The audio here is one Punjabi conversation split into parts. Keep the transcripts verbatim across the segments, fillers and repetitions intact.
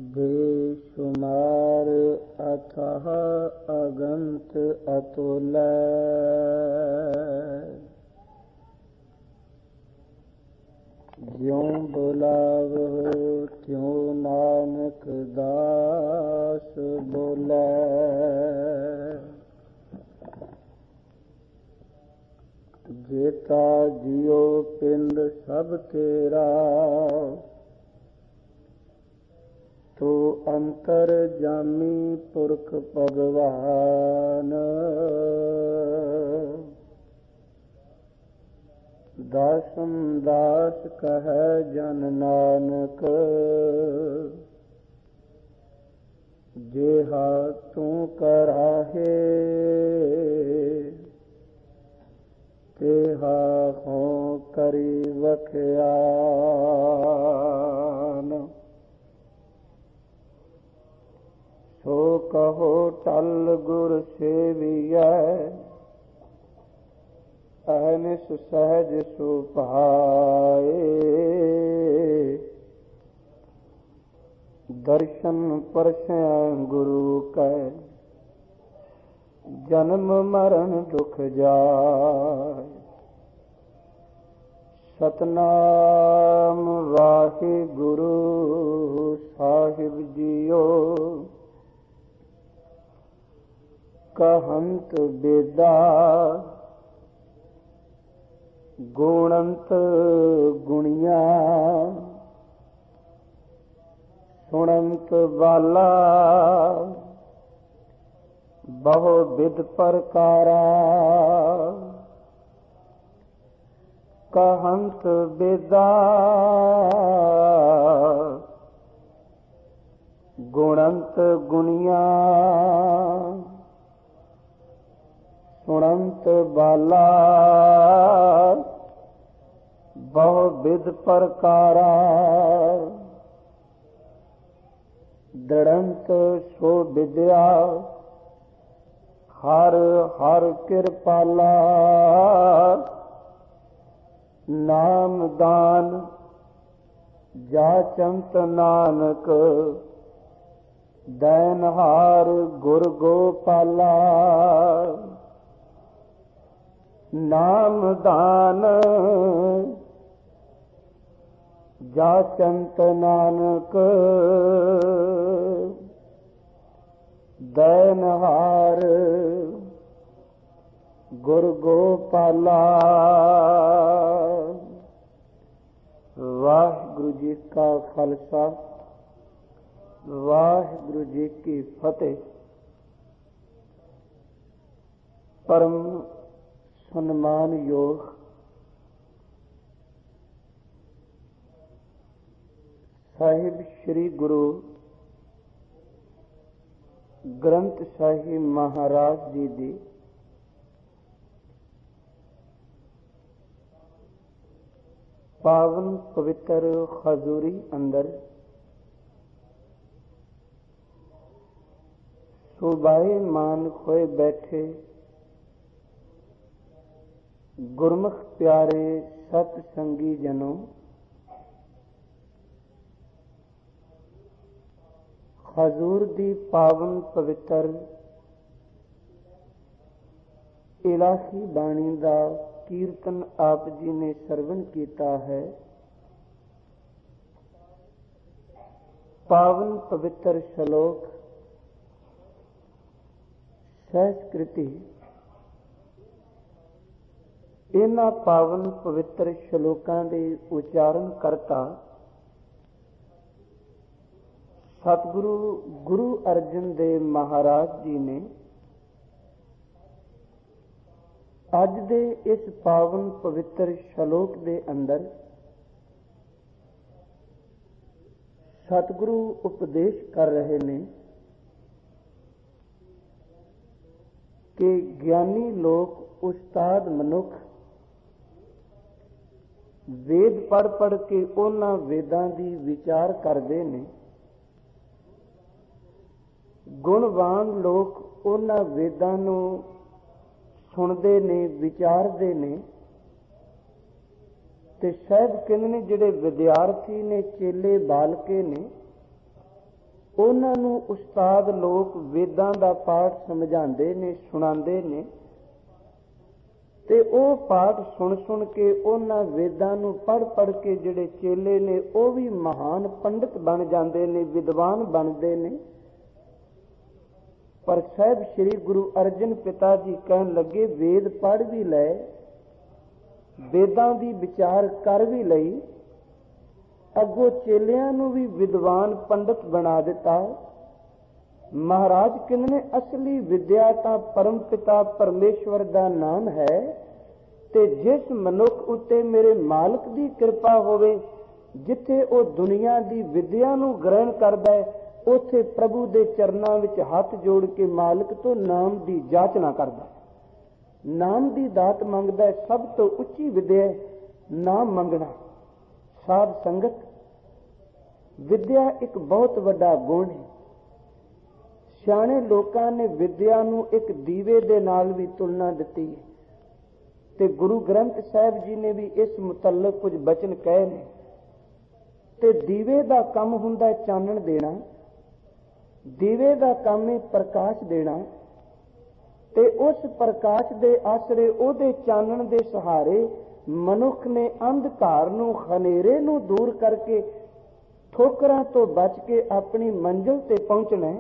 ਬੇਸ਼ੁਮਾਰ ਅਥਾਹ ਅਗੰਤ ਅਤੁਲ। ਜਿਉ ਬੁਲਾਵਹੁ ਤਿਉ ਨਾਨਕ ਦਾਸ ਬੋਲੇ। ਜੇਤਾ ਜਿਉ ਪਿੰਡ ਸਭ ਤੇਰਾ, ਤੋ ਅੰਤਰ ਜਾਮੀ ਪੁਰਖ ਭਗਵਾਨ। ਦਾਸਮ ਦਾਸ ਕਹੈ ਜਨ ਨਾਨਕ, ਜਿਹਾ ਤੂੰ ਕਰਾਹੇ ਤੇਹਾ ਹੋਂ ਕਰੀ ਵਖਿਆਨ। ਸੋ ਕਹੋ ਟਲ ਗੁਰ ਸੇਵੀਐ, ਅਹਨਿਸ ਸਹਿਜ ਸੁਭਾਏ। ਦਰਸ਼ਨ ਪਰਸੈ ਗੁਰੂ ਕੈ, ਜਨਮ ਮਰਨ ਦੁਖ ਜਾਏ। ਸਤਨਾਮ ਵਾਹਿਗੁਰੂ ਸਾਹਿਬ ਜੀਓ, ਕਹੰਤ ਬੇਦਾ ਗੁਣੰਤ ਗੁਣੀਆਂ। ਸੁਣੰਤ ਵਾਲਾ ਬਹੁ ਬਿਦ ਪ੍ਰਕਾਰਾ। ਕਹੰਤ ਬੇਦਾ ਗੁਣੰਤ ਗੁਣੀਆਂ। ਸੁਣੰਤ ਬਾਲਾ ਬਹੁ ਬਿਦ ਪ੍ਰਕਾਰਾ। ਦੜੰਤ ਸੋ ਵਿਦਿਆ ਹਰ ਹਰ ਕਿਰਪਾਲਾ। ਨਾਮ ਦਾਨ ਜਾਚੰਤ ਨਾਨਕ, ਦੈਨਹਾਰ ਗੁਰ ਗੋਪਾਲਾ। ਨਾਮ ਦਾਨ ਜਾਚੰਤ ਨਾਨਕ, ਦੈਨਹਾਰ ਗੁਰ ਗੋਪਾਲਾ। ਵਾਹਿਗੁਰੂ ਜੀ ਕਾ ਖਾਲਸਾ, ਵਾਹਿਗੁਰੂ ਜੀ ਕੀ ਫਤਿਹ। ਪਰਮ ਸਨਮਾਨਯੋਗ ਸਾਹਿਬ ਸ੍ਰੀ ਗੁਰੂ ਗ੍ਰੰਥ ਸਾਹਿਬ ਮਹਾਰਾਜ ਜੀ ਦੀ ਪਾਵਨ ਪਵਿੱਤਰ ਹਜ਼ੂਰੀ ਅੰਦਰ ਸੁਭਾਏ ਮਾਨ ਹੋਏ ਬੈਠੇ ਗੁਰਮੁਖ ਪਿਆਰੇ ਸਤ ਸੰਗੀ ਜਨੋ, ਹਜ਼ੂਰ ਦੀ ਪਾਵਨ ਪਵਿੱਤਰ ਇਲਾਹੀ ਬਾਣੀ ਦਾ ਕੀਰਤਨ ਆਪ ਜੀ ਨੇ ਸਰਵਣ ਕੀਤਾ ਹੈ। ਪਾਵਨ ਪਵਿੱਤਰ ਸ਼ਲੋਕ ਸੰਸਕ੍ਰਿਤੀ। ਇਹਨਾਂ ਪਾਵਨ ਪਵਿੱਤਰ ਸ਼ਲੋਕਾਂ ਦੇ ਉਚਾਰਨ ਕਰਤਾ ਸਤਿਗੁਰੂ ਗੁਰੂ ਅਰਜਨ ਦੇਵ ਮਹਾਰਾਜ ਜੀ ਨੇ ਅੱਜ ਦੇ ਇਸ ਪਾਵਨ ਪਵਿੱਤਰ ਸ਼ਲੋਕ ਦੇ ਅੰਦਰ ਸਤਿਗੁਰੂ ਉਪਦੇਸ਼ ਕਰ ਰਹੇ ਨੇ ਕਿ ਗਿਆਨੀ ਲੋਕ, ਉਸਤਾਦ ਮਨੁੱਖ ਵੇਦ ਪੜ੍ਹ ਪੜ੍ਹ ਕੇ ਉਹਨਾਂ ਵੇਦਾਂ ਦੀ ਵਿਚਾਰ ਕਰਦੇ ਨੇ। ਗੁਣਵਾਨ ਲੋਕ ਉਹਨਾਂ ਵੇਦਾਂ ਨੂੰ ਸੁਣਦੇ ਨੇ, ਵਿਚਾਰਦੇ ਨੇ। ਤੇ ਸ਼ਾਇਦ ਕਹਿੰਦੇ ਨੇ ਜਿਹੜੇ ਵਿਦਿਆਰਥੀ ਨੇ, ਚੇਲੇ ਬਾਲਕੇ ਨੇ, ਉਹਨਾਂ ਨੂੰ ਉਸਤਾਦ ਲੋਕ ਵੇਦਾਂ ਦਾ ਪਾਠ ਸਮਝਾਉਂਦੇ ਨੇ, ਸੁਣਾਉਂਦੇ ਨੇ, ਤੇ ਉਹ ਪਾਠ ਸੁਣ ਸੁਣ ਕੇ ਉਹਨਾਂ ਵੇਦਾਂ ਨੂੰ ਪੜ੍ਹ ਪੜ੍ਹ ਕੇ ਜਿਹੜੇ ਚੇਲੇ ਨੇ ਉਹ ਵੀ ਮਹਾਨ ਪੰਡਿਤ ਬਣ ਜਾਂਦੇ ਨੇ, ਵਿਦਵਾਨ ਬਣਦੇ ਨੇ। ਪਰ ਸਾਹਿਬ ਸ੍ਰੀ ਗੁਰੂ ਅਰਜਨ ਪਿਤਾ ਜੀ ਕਹਿਣ ਲੱਗੇ, ਵੇਦ ਪੜ੍ਹ ਵੀ ਲਏ, ਵੇਦਾਂ ਦੀ ਵਿਚਾਰ ਕਰ ਵੀ ਲਈ, ਅੱਗੋਂ ਚੇਲਿਆਂ ਨੂੰ ਵੀ ਵਿਦਵਾਨ ਪੰਡਿਤ ਬਣਾ ਦਿੱਤਾ। ਮਹਾਰਾਜ ਕਹਿੰਦੇ ਨੇ ਅਸਲੀ ਵਿਦਿਆ ਤਾਂ ਪਰਮ ਪਿਤਾ ਪਰਮੇਸ਼ਵਰ ਦਾ ਨਾਮ ਹੈ, ਤੇ ਜਿਸ ਮਨੁੱਖ ਉੱਤੇ ਮੇਰੇ ਮਾਲਕ ਦੀ ਕਿਰਪਾ ਹੋਵੇ, ਜਿੱਥੇ ਉਹ ਦੁਨੀਆ ਦੀ ਵਿਦਿਆ ਨੂੰ ਗ੍ਰਹਿਣ ਕਰਦਾ ਹੈ, ਉੱਥੇ ਪ੍ਰਭੂ ਦੇ ਚਰਨਾਂ ਵਿੱਚ ਹੱਥ ਜੋੜ ਕੇ ਮਾਲਕ ਤੋਂ ਨਾਮ ਦੀ ਜਾਚਨਾ ਕਰਦਾ, ਨਾਮ ਦੀ ਦਾਤ ਮੰਗਦਾ ਹੈ। ਸਭ ਤੋਂ ਉੱਚੀ ਵਿਦਿਆ ਨਾਮ ਮੰਗਣਾ। ਸਾਧ ਸੰਗਤ, ਵਿਦਿਆ ਇੱਕ ਬਹੁਤ ਵੱਡਾ ਗੁਣ ਹੈ। ਸਿਆਣੇ ਲੋਕਾਂ ਨੇ ਵਿਦਿਆ ਨੂੰ ਇੱਕ ਦੀਵੇ ਦੇ ਨਾਲ ਵੀ ਤੁਲਨਾ ਦਿੱਤੀ ਹੈ, ਤੇ ਗੁਰੂ ਗ੍ਰੰਥ ਸਾਹਿਬ ਜੀ ਨੇ ਵੀ ਇਸ ਮੁਤਲਕ ਕੁਝ ਬਚਨ ਕਹੇ ਨੇ। ਤੇ ਦੀਵੇ ਦਾ ਕੰਮ ਹੁੰਦਾ ਹੈ ਚਾਨਣ ਦੇਣਾ, ਦੀਵੇ ਦਾ ਕੰਮ ਹੈ ਪ੍ਰਕਾਸ਼ ਦੇਣਾ, ਤੇ ਉਸ ਪ੍ਰਕਾਸ਼ ਦੇ ਆਸਰੇ, ਉਹਦੇ ਚਾਨਣ ਦੇ ਸਹਾਰੇ ਮਨੁੱਖ ਨੇ ਅੰਧਕਾਰ ਨੂੰ, ਹਨੇਰੇ ਨੂੰ ਦੂਰ ਕਰਕੇ, ਠੋਕਰਾਂ ਤੋਂ ਬਚ ਕੇ ਆਪਣੀ ਮੰਜ਼ਿਲ ਤੇ ਪਹੁੰਚਣਾ।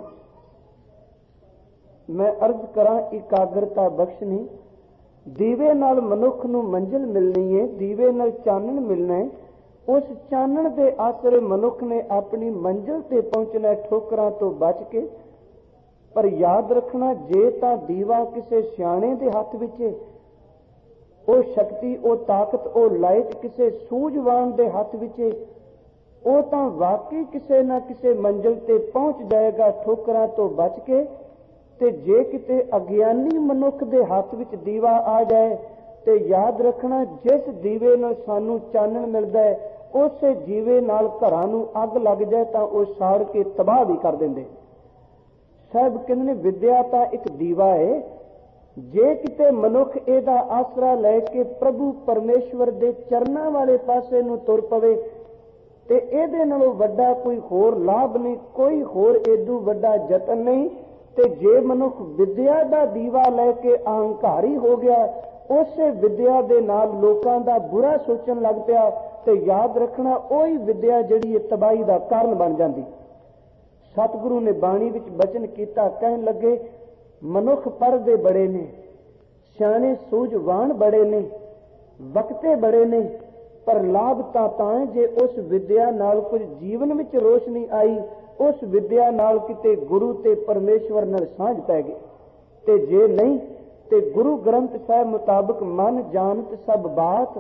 ਮੈਂ ਅਰਜ਼ ਕਰਾਂ, ਇਕਾਗਰਤਾ ਬਖਸ਼ਣੀ। ਦੀਵੇ ਨਾਲ ਮਨੁੱਖ ਨੂੰ ਮੰਜ਼ਿਲ ਮਿਲਣੀ ਹੈ, ਦੀਵੇ ਨਾਲ ਚਾਨਣ ਮਿਲਣਾ ਹੈ। ਉਸ ਚਾਨਣ ਦੇ ਆਸਰੇ ਮਨੁੱਖ ਨੇ ਆਪਣੀ ਮੰਜ਼ਿਲ ਤੇ ਪਹੁੰਚਣਾ, ਠੋਕਰਾਂ ਤੋਂ ਬਚ ਕੇ। ਪਰ ਯਾਦ ਰੱਖਣਾ, ਜੇ ਤਾਂ ਦੀਵਾ ਕਿਸੇ ਸਿਆਣੇ ਦੇ ਹੱਥ ਵਿੱਚ ਹੈ, ਉਹ ਸ਼ਕਤੀ, ਉਹ ਤਾਕਤ, ਉਹ ਲਾਈਟ ਕਿਸੇ ਸੂਝਵਾਨ ਦੇ ਹੱਥ ਵਿੱਚ ਹੈ, ਉਹ ਤਾਂ ਵਾਕਈ ਕਿਸੇ ਨਾ ਕਿਸੇ ਮੰਜ਼ਿਲ ਤੇ ਪਹੁੰਚ ਜਾਏਗਾ ਠੋਕਰਾਂ ਤੋਂ ਬਚ ਕੇ। ਤੇ ਜੇ ਕਿਤੇ ਅਗਿਆਨੀ ਮਨੁੱਖ ਦੇ ਹੱਥ ਵਿੱਚ ਦੀਵਾ ਆ ਜਾਏ, ਤੇ ਯਾਦ ਰੱਖਣਾ, ਜਿਸ ਦੀਵੇ ਨਾਲ ਸਾਨੂੰ ਚਾਨਣ ਮਿਲਦਾ ਹੈ, ਉਸੇ ਜੀਵੇ ਨਾਲ ਘਰਾਂ ਨੂੰ ਅੱਗ ਲੱਗ ਜਾਏ ਤਾਂ ਉਹ ਸਾੜ ਕੇ ਤਬਾਹ ਵੀ ਕਰ ਦਿੰਦੇ। ਸਾਹਿਬ ਕਹਿੰਦੇ ਨੇ ਵਿਦਿਆ ਤਾਂ ਇੱਕ ਦੀਵਾ ਹੈ। ਜੇ ਕਿਤੇ ਮਨੁੱਖ ਇਹਦਾ ਆਸਰਾ ਲੈ ਕੇ ਪ੍ਰਭੂ ਪਰਮੇਸ਼ਵਰ ਦੇ ਚਰਨਾਂ ਵਾਲੇ ਪਾਸੇ ਨੂੰ ਤੁਰ ਪਵੇ, ਤੇ ਇਹਦੇ ਨਾਲੋਂ ਵੱਡਾ ਕੋਈ ਹੋਰ ਲਾਭ ਨਹੀਂ, ਕੋਈ ਹੋਰ ਏਦੂ ਵੱਡਾ ਯਤਨ ਨਹੀਂ। ਤੇ ਜੇ ਮਨੁੱਖ ਵਿਦਿਆ ਦਾ ਦੀਵਾ ਲੈ ਕੇ ਅਹੰਕਾਰੀ ਹੋ ਗਿਆ, ਉਸੇ ਵਿਦਿਆ ਦੇ ਨਾਲ ਲੋਕਾਂ ਦਾ ਬੁਰਾ ਸੋਚਣ ਲੱਗ ਪਿਆ, ਤੇ ਯਾਦ ਰੱਖਣਾ, ਉਹੀ ਵਿਦਿਆ ਜਿਹੜੀ ਤਬਾਹੀ ਦਾ ਕਾਰਨ ਬਣ ਜਾਂਦੀ। ਸਤਿਗੁਰੂ ਨੇ ਬਾਣੀ ਵਿੱਚ ਬਚਨ ਕੀਤਾ, ਕਹਿਣ ਲੱਗੇ, ਮਨੁੱਖ ਪੜ੍ਹਦੇ ਬੜੇ ਨੇ, ਸਿਆਣੇ ਸੂਝਵਾਨ ਬੜੇ ਨੇ, ਵਕਤੇ ਬੜੇ ਨੇ, ਪਰ ਲਾਭ ਤਾਂ ਤਾਂ ਜੇ ਉਸ ਵਿਦਿਆ ਨਾਲ ਕੁਝ ਜੀਵਨ ਵਿੱਚ ਰੋਸ਼ਨੀ ਆਈ, ਉਸ ਵਿਦਿਆ ਨਾਲ ਕਿਤੇ ਗੁਰੂ ਤੇ ਪਰਮੇਸ਼ਵਰ ਨਾਲ ਸਾਂਝ ਪੈ ਗਈ। ਤੇ ਜੇ ਨਹੀਂ, ਤੇ ਗੁਰੂ ਗ੍ਰੰਥ ਸਾਹਿਬ ਮੁਤਾਬਕ ਮਨ ਜਾਣਤ ਸਭ ਬਾਤ,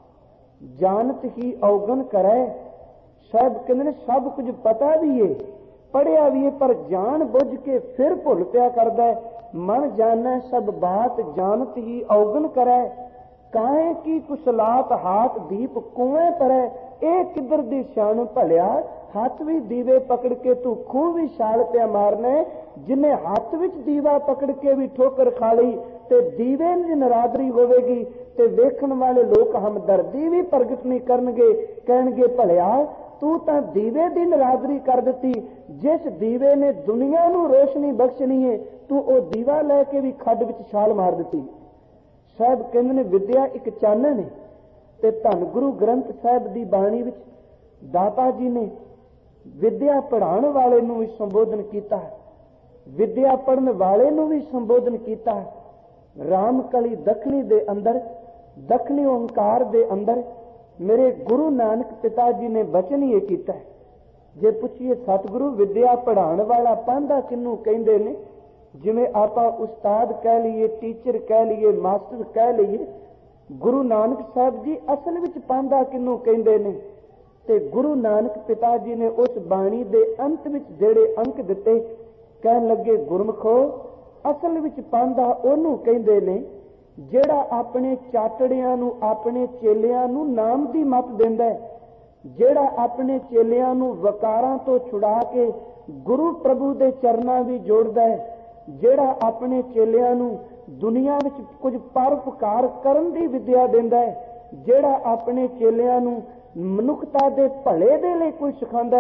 ਜਾਣਤ ਹੀ ਔਗਣ ਕਰੈ। ਸਾਹਿਬ ਕਹਿੰਦੇ ਨੇ ਸਭ ਕੁਝ ਪਤਾ ਵੀ ਏ, ਪੜਿਆ ਵੀ ਏ, ਪਰ ਜਾਣ ਬੁੱਝ ਕੇ ਫਿਰ ਭੁੱਲ ਪਿਆ ਕਰਦਾ ਹੈ। ਮਨ ਜਾਣੈ ਸਭ ਬਾਤ, ਜਾਣਤ ਹੀ ਔਗਣ ਕਰੈ। ਕਾਹੇ ਕੀ ਕੁਸਲਾਤ ਹਾਥ ਦੀਪ ਕੁਐਂ ਪਰੈ। ਇਹ ਕਿੱਧਰ ਦੀ ਸਿਆਣ ਭਲਿਆ, ਹੱਥ ਵੀ ਦੀਵੇ ਪਕੜ ਕੇ ਤੂੰ ਖੂਹ ਵੀ ਛਾਲ ਪਿਆ ਮਾਰਨਾ। ਜਿਨੇ ਹੱਥ ਵਿੱਚ ਦੀਵਾ ਪਕੜ ਕੇ ਵੀ ਠੋਕਰ ਖਾ ਲਈ, ਤੇ ਦੀਵੇ ਦੀ ਨਰਾਦਰੀ ਹੋਵੇਗੀ, ਤੇ ਵੇਖਣ ਵਾਲੇ ਲੋਕ ਹਮਦਰਦੀ ਵੀ ਪ੍ਰਗਟ ਨਹੀਂ ਕਰਨਗੇ। ਕਹਿਣਗੇ ਭਲਿਆ ਤੂੰ ਤਾਂ ਦੀਵੇ ਦੀ ਨਰਾਦਰੀ ਕਰ ਦਿੱਤੀ, ਜਿਸ ਦੀਵੇ ਨੇ ਦੁਨੀਆ ਨੂੰ ਰੋਸ਼ਨੀ ਬਖਸ਼ਣੀ ਹੈ, ਤੂੰ ਉਹ ਦੀਵਾ ਲੈ ਕੇ ਵੀ ਖੱਡ ਵਿੱਚ ਛਾਲ ਮਾਰ ਦਿੱਤੀ। ਸਾਹਿਬ ਕਹਿੰਦੇ ਨੇ ਵਿਦਿਆ ਇੱਕ ਚਾਨਣ ਹੈ। ਤੇ ਧੰਨ ਗੁਰੂ ਗ੍ਰੰਥ ਸਾਹਿਬ ਦੀ ਬਾਣੀ ਵਿੱਚ ਦਾਤਾ ਜੀ ਨੇ ਵਿਦਿਆ ਪੜ੍ਹਾਉਣ ਵਾਲੇ ਨੂੰ ਵੀ ਸੰਬੋਧਨ ਕੀਤਾ ਹੈ, ਵਿਦਿਆ ਪੜ੍ਹਨ ਵਾਲੇ ਨੂੰ ਵੀ ਸੰਬੋਧਨ ਕੀਤਾ ਹੈ। ਰਾਮ ਕਲੀ ਦੱਖਣੀ ਦੇ ਅੰਦਰ, ਦੱਖਣੀ ਓਂਕਾਰ ਦੇ ਅੰਦਰ ਮੇਰੇ ਗੁਰੂ ਨਾਨਕ ਪਿਤਾ ਜੀ ਨੇ ਬਚਨ ਇਹ ਕੀਤਾ ਹੈ। ਜੇ ਪੁੱਛੀਏ ਸਤਿਗੁਰੂ ਵਿਦਿਆ ਪੜ੍ਹਾਉਣ ਵਾਲਾ ਪਾਂਧਾ ਕਿਹਨੂੰ ਕਹਿੰਦੇ ਨੇ, ਜਿਵੇਂ ਆਪਾਂ ਉਸਤਾਦ ਕਹਿ ਲਈਏ, ਟੀਚਰ ਕਹਿ ਲਈਏ, ਮਾਸਟਰ ਕਹਿ ਲਈਏ, ਗੁਰੂ ਨਾਨਕ ਸਾਹਿਬ ਜੀ ਅਸਲ ਵਿੱਚ ਪਾਂਧਾ ਕਿਹਨੂੰ ਕਹਿੰਦੇ ਨੇ? ਤੇ ਗੁਰੂ ਨਾਨਕ ਪਿਤਾ ਜੀ ਨੇ ਉਸ ਬਾਣੀ ਦੇ ਅੰਤ ਵਿੱਚ ਜਿਹੜੇ ਅੰਕ ਦਿੱਤੇ, ਕਹਿਣ ਲੱਗੇ ਗੁਰਮਖੋ ਅਸਲ ਵਿੱਚ ਪਾਂਧਾ ਉਹਨੂੰ ਕਹਿੰਦੇ ਨੇ ਜਿਹੜਾ ਆਪਣੇ ਚਾਟੜਿਆਂ ਨੂੰ, ਆਪਣੇ ਚੇਲਿਆਂ ਨੂੰ ਨਾਮ ਦੀ ਮੱਤ ਦਿੰਦਾ ਹੈ, ਜਿਹੜਾ ਆਪਣੇ ਚੇਲਿਆਂ ਨੂੰ ਵਕਾਰਾਂ ਤੋਂ ਛੁਡਾ ਕੇ ਗੁਰੂ ਪ੍ਰਭੂ ਦੇ ਚਰਨਾਂ ਵੀ ਜੋੜਦਾ ਹੈ, ਜਿਹੜਾ ਆਪਣੇ ਚੇਲਿਆਂ ਨੂੰ ਦੁਨੀਆ ਵਿੱਚ ਕੁਝ ਪਰਉਪਕਾਰ ਕਰਨ ਦੀ ਵਿਦਿਆ ਦਿੰਦਾ ਹੈ, ਜਿਹੜਾ ਆਪਣੇ ਚੇਲਿਆਂ ਨੂੰ ਮਨੁੱਖਤਾ ਦੇ ਭਲੇ ਦੇ ਲਈ ਕੁਝ ਸਿਖਾਉਂਦਾ ਹੈ,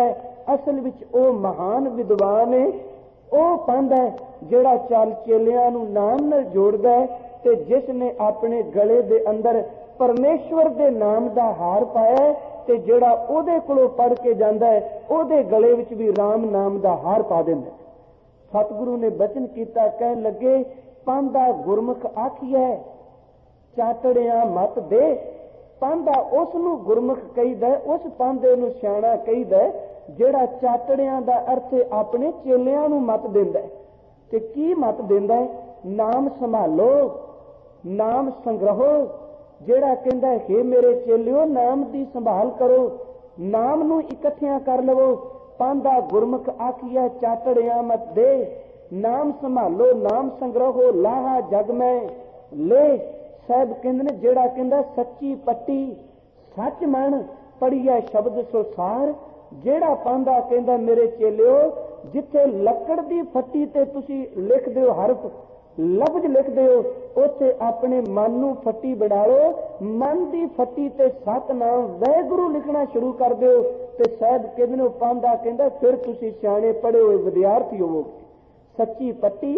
असल विच ओ महान विद्वान है, ਉਹ ਪੰਧ ਹੈ ਜਿਹੜਾ ਚੱਲ ਚੇਲਿਆਂ ਨੂੰ ਨਾਮ ਨਾਲ ਜੋੜਦਾ ਹੈ ਤੇ ਜਿਸ ਨੇ ਆਪਣੇ ਗਲੇ ਦੇ ਅੰਦਰ ਪਰਮੇਸ਼ਵਰ ਦੇ ਨਾਮ ਦਾ ਹਾਰ ਪਾਇਆ ਤੇ ਜਿਹੜਾ ਉਹਦੇ ਕੋਲੋਂ ਪੜ ਕੇ ਜਾਂਦਾ ਹੈ ਉਹਦੇ ਗਲੇ ਵਿੱਚ ਵੀ ਰਾਮ ਨਾਮ ਦਾ ਹਾਰ ਪਾ ਦਿੰਦਾ। ਸਤਿਗੁਰੂ ਨੇ ਬਚਨ ਕੀਤਾ, ਕਹਿਣ ਲੱਗੇ ਪਾਂਧਾ ਗੁਰਮੁਖ ਆਖੀਐ ਚਾਟੜਿਆਂ ਮਤ ਦੇ। ਪਾਂਧਾ ਉਸ ਨੂੰ ਗੁਰਮੁਖ ਕਹੀਦਾ, ਉਸ ਪਾਂਧੇ ਨੂੰ ਸਿਆਣਾ ਕਹੀਦਾ ਜਿਹੜਾ ਚਾਟੜਿਆਂ ਦਾ ਅਰਥ ਆਪਣੇ ਚੇਲਿਆਂ ਨੂੰ ਮਤ ਦਿੰਦਾ ਹੈ। ਤੇ ਕੀ ਮਤ ਦਿੰਦਾ ਹੈ? ਨਾਮ ਸੰਭਾਲੋ, ਨਾਮ ਸੰਗ੍ਰਹੋ। ਜਿਹੜਾ ਕਹਿੰਦਾ ਹੈ ਮੇਰੇ ਚੇਲਿਓ ਨਾਮ ਦੀ ਸੰਭਾਲ ਕਰੋ, ਨਾਮ ਨੂੰ ਇਕੱਠਿਆਂ ਕਰ ਲਵੋ। ਪਾਂਧਾ ਗੁਰਮੁਖ ਆਖੀਐ ਚਾਟੜਿਆਂ ਮਤ ਦੇ। ਨਾਮ ਸੰਭਾਲੋ, ਨਾਮ ਸੰਗ੍ਰਹੋ, ਲਾਹਾ ਜਗ ਮੈਂ ਲੈ। ਸਾਹਿਬ ਕਹਿੰਦੇ ਨੇ ਜਿਹੜਾ ਕਹਿੰਦਾ ਸੱਚੀ ਪੱਟੀ ਸੱਚ ਮਨ ਪੜੀਐ ਸ਼ਬਦ ਸੋ ਸਾਰ। ਜਿਹੜਾ ਪਾਂਧਾ ਕਹਿੰਦਾ ਮੇਰੇ ਚੇਲਿਓ ਜਿੱਥੇ ਲੱਕੜ ਦੀ ਫੱਟੀ ਤੇ ਤੁਸੀਂ ਲਿਖਦੇ ਹੋ ਹਰਫ ਲਫ਼ਜ਼ ਲਿਖਦੇ ਹੋ ਉੱਥੇ ਆਪਣੇ ਮਨ ਨੂੰ ਫੱਟੀ ਬਣਾ ਲਓ। ਮਨ ਦੀ ਫੱਟੀ ਤੇ ਸਤਨਾਮ ਵਾਹਿਗੁਰੂ ਲਿਖਣਾ ਸ਼ੁਰੂ ਕਰ ਦਿਓ ਤੇ ਸਾਹਿਬ ਕਹਿੰਦੇ ਨੇ ਪਾਂਧਾ ਕਹਿੰਦਾ ਫਿਰ ਤੁਸੀਂ ਸਿਆਣੇ ਪੜ੍ਹੇ ਹੋਏ ਵਿਦਿਆਰਥੀ ਹੋਵੋਗੇ। ਸੱਚੀ ਪੱਟੀ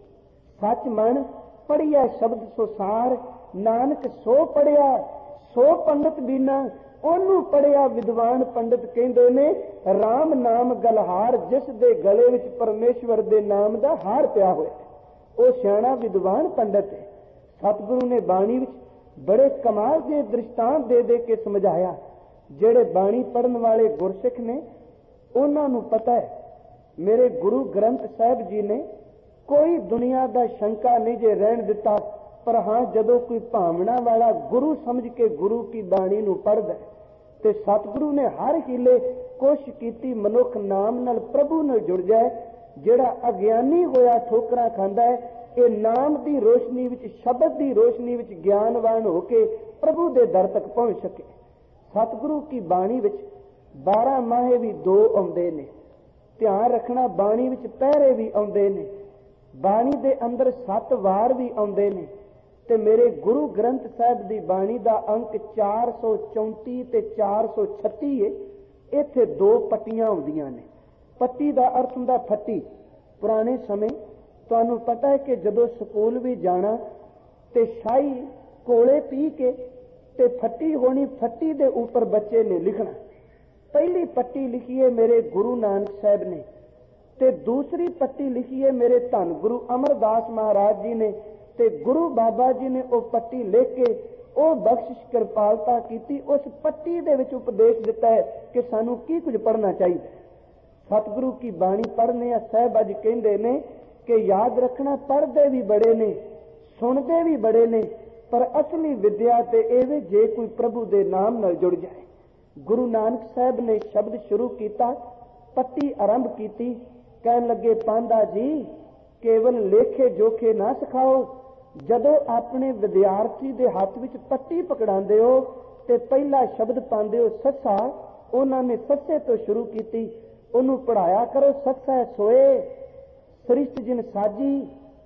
ਸੱਚ ਮਨ ਪੜੀਐ ਸ਼ਬਦ ਸੋ ਸਾਰ। ਨਾਨਕ ਸੋ ਪੜਿਆ ਸੋ ਪੰਡਤ ਬੀਨਾ। ਉਹਨੂੰ ਪੜਿਆ ਵਿਦਵਾਨ ਪੰਡਤ ਕਹਿੰਦੇ ਨੇ ਰਾਮ ਨਾਮ ਗਲਹਾਰ, ਜਿਸ ਦੇ ਗਲੇ ਵਿੱਚ ਪਰਮੇਸ਼ਵਰ ਦੇ ਨਾਮ ਦਾ ਹਾਰ ਪਿਆ ਹੋਇਆ, ਉਹ ਸਿਆਣਾ ਵਿਦਵਾਨ ਪੰਡਤ ਹੈ। ਸਤਿਗੁਰੂ ਨੇ ਬਾਣੀ ਵਿੱਚ ਬੜੇ ਕਮਾਲ ਦੇ ਦ੍ਰਿਸ਼ਟਾਂਤ ਦੇ ਦੇ ਕੇ ਸਮਝਾਇਆ। ਜਿਹੜੇ ਬਾਣੀ ਪੜਨ ਵਾਲੇ ਗੁਰਸਿੱਖ ਨੇ ਉਹਨਾਂ ਨੂੰ ਪਤਾ ਹੈ ਮੇਰੇ ਗੁਰੂ ਗ੍ਰੰਥ ਸਾਹਿਬ ਜੀ ਨੇ ਕੋਈ ਦੁਨੀਆ ਦਾ ਸ਼ੰਕਾ ਨਹੀਂ ਜੇ ਰਹਿਣ ਦਿੱਤਾ। ਪਰ ਹਾਂ ਜਦੋਂ ਕੋਈ ਭਾਵਨਾ ਵਾਲਾ ਗੁਰੂ ਸਮਝ ਕੇ ਗੁਰੂ ਕੀ ਬਾਣੀ ਨੂੰ ਪੜ੍ਹਦਾ ਤੇ ਸਤਿਗੁਰੂ ਨੇ ਹਰ ਹੀਲੇ ਕੋਸ਼ਿਸ਼ ਕੀਤੀ ਮਨੁੱਖ ਨਾਮ ਨਾਲ ਪ੍ਰਭੂ ਨਾਲ ਜੁੜ ਜਾਏ। ਜਿਹੜਾ ਅਗਿਆਨੀ ਹੋਇਆ ਠੋਕਰਾਂ ਖਾਂਦਾ ਹੈ ਇਹ ਨਾਮ ਦੀ ਰੋਸ਼ਨੀ ਵਿੱਚ, ਸ਼ਬਦ ਦੀ ਰੋਸ਼ਨੀ ਵਿੱਚ ਗਿਆਨਵਾਨ ਹੋ ਕੇ ਪ੍ਰਭੂ ਦੇ ਦਰ ਤੱਕ ਪਹੁੰਚ ਸਕੇ। ਸਤਿਗੁਰੂ ਕੀ ਬਾਣੀ ਵਿੱਚ ਬਾਰਾਂ ਮਾਹੇ ਵੀ ਦੋ ਆਉਂਦੇ ਨੇ। ਧਿਆਨ ਰੱਖਣਾ ਬਾਣੀ ਵਿੱਚ ਪਹਿਰੇ ਵੀ ਆਉਂਦੇ ਨੇ, ਬਾਣੀ ਦੇ ਅੰਦਰ ਸੱਤ ਵਾਰ ਵੀ ਆਉਂਦੇ ਨੇ। ਤੇ ਮੇਰੇ ਗੁਰੂ ਗ੍ਰੰਥ ਸਾਹਿਬ ਦੀ ਬਾਣੀ ਦਾ ਅੰਕ ਚਾਰ ਸੌ ਚੌਂਤੀ ਤੇ ਚਾਰ ਸੌ ਛੱਤੀ ਹੈ। ਇੱਥੇ ਦੋ ਪੱਟੀਆਂ ਆਉਂਦੀਆਂ ਨੇ। ਪੱਟੀ ਦਾ ਅਰਥ ਹੁੰਦਾ ਫੱਟੀ। ਪੁਰਾਣੇ ਸਮੇਂ ਤੁਹਾਨੂੰ ਪਤਾ ਹੈ ਕਿ ਜਦੋਂ ਸਕੂਲ ਵੀ ਜਾਣਾ ਤੇ ਸ਼ਾਹੀ ਕੋਲੇ ਪੀ ਕੇ ਤੇ ਫੱਟੀ ਹੋਣੀ, ਫੱਟੀ ਦੇ ਉੱਪਰ ਬੱਚੇ ਨੇ ਲਿਖਣਾ। ਪਹਿਲੀ ਪੱਟੀ ਲਿਖੀ ਹੈ ਮੇਰੇ ਗੁਰੂ ਨਾਨਕ ਸਾਹਿਬ ਨੇ ਤੇ ਦੂਸਰੀ ਪੱਟੀ ਲਿਖੀ ਹੈ ਮੇਰੇ ਧੰਨ ਗੁਰੂ ਅਮਰਦਾਸ ਮਹਾਰਾਜ ਜੀ ਨੇ ਤੇ ਗੁਰੂ ਬਾਬਾ ਜੀ ਨੇ ਉਹ ਪੱਟੀ ਲਿਖ ਕੇ ਉਹ ਬਖਸ਼ਿਸ਼ ਕਿਰਪਾਲਤਾ ਕੀਤੀ। ਉਸ ਪੱਟੀ ਦੇ ਵਿੱਚ ਉਪਦੇਸ਼ ਦਿੱਤਾ ਹੈ ਕਿ ਸਾਨੂੰ ਕੀ ਕੁਝ ਪੜ੍ਹਨਾ ਚਾਹੀਦਾ। ਸਤਿਗੁਰੂ ਕੀ ਬਾਣੀ ਪੜ੍ਹਨੇ ਆ ਸਾਹਿਬ ਅੱਜ ਕਹਿੰਦੇ ਨੇ ਕਿ ਯਾਦ ਰੱਖਣਾ ਪੜ੍ਹਦੇ ਵੀ ਬੜੇ ਨੇ, ਸੁਣਦੇ ਵੀ ਬੜੇ ਨੇ, ਪਰ ਅਸਲੀ ਵਿਦਿਆ ਤੇ ਇਹ ਜੇ ਕੋਈ ਪ੍ਰਭੂ ਦੇ ਨਾਮ ਨਾਲ ਜੁੜ ਜਾਏ। ਗੁਰੂ ਨਾਨਕ ਸਾਹਿਬ ਨੇ ਸ਼ਬਦ ਸ਼ੁਰੂ ਕੀਤਾ, ਪੱਟੀ ਆਰੰਭ ਕੀਤੀ। ਕਹਿਣ ਲੱਗੇ ਪਾਂਧਾ ਜੀ ਕੇਵਲ ਲੇਖੇ ਜੋਖੇ ਨਾ ਸਿਖਾਓ। ਜਦੋਂ ਆਪਣੇ ਵਿਦਿਆਰਥੀ ਦੇ ਹੱਥ ਵਿੱਚ ਪੱਟੀ ਪਕੜਾਉਂਦੇ ਹੋ ਤੇ ਪਹਿਲਾ ਸ਼ਬਦ ਪਾਉਂਦੇ ਹੋ ਸੱਸਾ। ਉਹਨਾਂ ਨੇ ਸੱਸੇ ਤੋਂ ਸ਼ੁਰੂ ਕੀਤੀ, ਉਹਨੂੰ ਪੜਾਇਆ ਕਰੋ। ਸੱਸਾ ਸੋਏ ਸ੍ਰਿਸ਼ਟ ਜਿਨ ਸਾਜੀ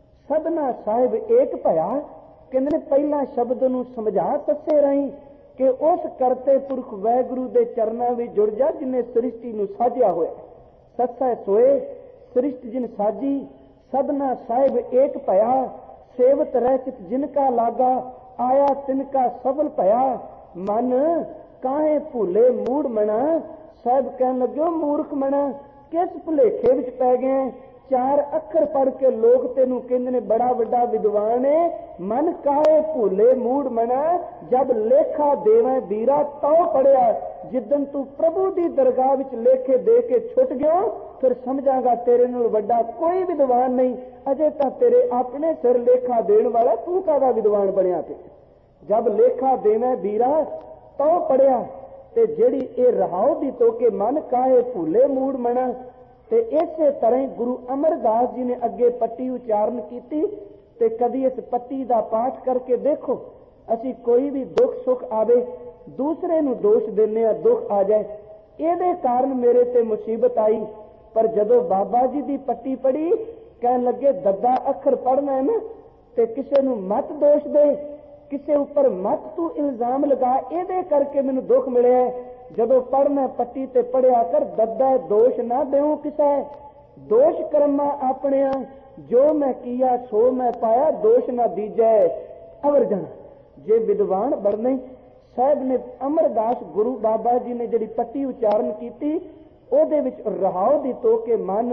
ਸਭਨਾ ਸਾਹਿਬ ਏਕ ਭਇਆ। ਕਹਿੰਦੇ ਨੇ ਪਹਿਲਾ ਸ਼ਬਦ ਨੂੰ ਸਮਝਾ ਸੱਸੇ ਰਾਹੀਂ ਕਿ ਉਸ ਕਰਤੇ ਪੁਰਖ ਵਾਹਿਗੁਰੂ ਦੇ ਚਰਨਾਂ ਵਿੱਚ ਜੁੜ ਜਾ ਜਿਨੇ ਸ੍ਰਿਸ਼ਟੀ ਨੂੰ ਸਾਜਿਆ ਹੋਇਆ। ਸੱਸਾ ਸੋਏ ਸ੍ਰਿਸ਼ਟ ਜਿਨ ਸਾਜੀ ਸਭਨਾ ਸਾਹਿਬ ਏਕ ਭਇਆ। ਸੇਵਤ ਰਹਿ ਜਿਨ ਕਾ ਲਾਗਾ ਆਇਆ ਤਿਨ ਕਾ ਸਫਲ ਭਇਆ। ਮਨ ਕਾਹੇ ਭੁੱਲੇ ਮੂੜ ਮਣਾ। ਸਾਹਿਬ ਕਹਿਣ ਲੱਗਿਓ ਮੂਰਖ ਮਣਾ ਕਿਸ ਭੁਲੇਖੇ ਵਿੱਚ ਪੈ ਗਏ। ਚਾਰ ਅੱਖਰ ਪੜ੍ਹ ਕੇ ਲੋਕ ਤੈਨੂੰ ਕਹਿੰਦੇ ਨੇ ਬੜਾ ਵੱਡਾ ਵਿਦਵਾਨ ਹੈ। ਮਨ ਕਾਹੇ ਭੁੱਲੇ ਮੂੜ ਮਣਾ ਜਦ ਲੇਖਾ ਦੇਵੇਂ ਵੀਰਾ ਤਉ ਪੜਿਆ। ਜਿੱਦਨ ਤੂੰ ਪ੍ਰਭੂ ਦੀ ਦਰਗਾਹ ਵਿੱਚ ਲੇਖੇ ਦੇ ਕੇ ਛੁੱਟ ਗਿਆ ਫਿਰ ਸਮਝਾਂਗਾ ਤੇਰੇ ਨਾਲ ਵੱਡਾ ਕੋਈ ਵਿਦਵਾਨ ਨਹੀਂ। ਅਜੇ ਤਾਂ ਤੇਰੇ ਆਪਣੇ ਸਿਰ ਲੇਖਾ ਦੇਣ ਵਾਲਾ ਤੂੰ ਕਾਹਦਾ ਵਿਦਵਾਨ ਬਣਿਆ ਤੇ। ਜਦ ਲੇਖਾ ਦੇਵੇਂ ਵੀਰਾ ਤਉ ਪੜਿਆ ਤੇ ਜਿਹੜੀ ਇਹ ਰਹਾਉ ਦੀ ਤੋਕੇ ਮਨ ਕਾਹੇ ਭੁੱਲੇ ਮੂੜ ਮਣਾ। ਤੇ ਇਸੇ ਤਰ੍ਹਾਂ ਗੁਰੂ ਅਮਰਦਾਸ ਜੀ ਨੇ ਅੱਗੇ ਪੱਟੀ ਉਚਾਰਨ ਕੀਤੀ। ਤੇ ਕਦੀ ਇਸ ਪੱਟੀ ਦਾ ਪਾਠ ਕਰਕੇ ਦੇਖੋ। ਅਸੀਂ ਕੋਈ ਵੀ ਦੁੱਖ ਸੁੱਖ ਆਵੇ ਦੂਸਰੇ ਨੂੰ ਦੋਸ਼ ਦਿੰਦੇ ਆ, ਦੁੱਖ ਆ ਜਾਏ ਇਹਦੇ ਕਾਰਨ ਮੇਰੇ ਤੇ ਮੁਸੀਬਤ ਆਈ। ਪਰ ਜਦੋਂ ਬਾਬਾ ਜੀ ਦੀ ਪੱਟੀ ਪੜੀ ਕਹਿਣ ਲੱਗੇ ਦੱਦਾ ਅੱਖਰ ਪੜ੍ਹਨਾ ਹੈ ਨਾ ਤੇ ਕਿਸੇ ਨੂੰ ਮਤ ਦੋਸ਼ ਦੇ, ਕਿਸੇ ਉੱਪਰ ਮਤ ਤੂੰ ਇਲਜ਼ਾਮ ਲਗਾ ਇਹਦੇ ਕਰਕੇ ਮੈਨੂੰ ਦੁੱਖ ਮਿਲਿਆ। जदों पढ़ना पट्टी ते पढ़िया कर, दद्दा दोष ना देऊं किसै, दोष कर्मा अपने, जो मैं किया सो मैं पाया, दोष ना दीजै अवर जन। जे विद्वान बनने साहब ने अमरदास गुरु बाबा जी ने जिहड़ी पट्टी उचारण की, ਉਹਦੇ ਵਿੱਚ ਰਹਾਉ ਦੀ ਤੋ ਕੇ ਮਨ,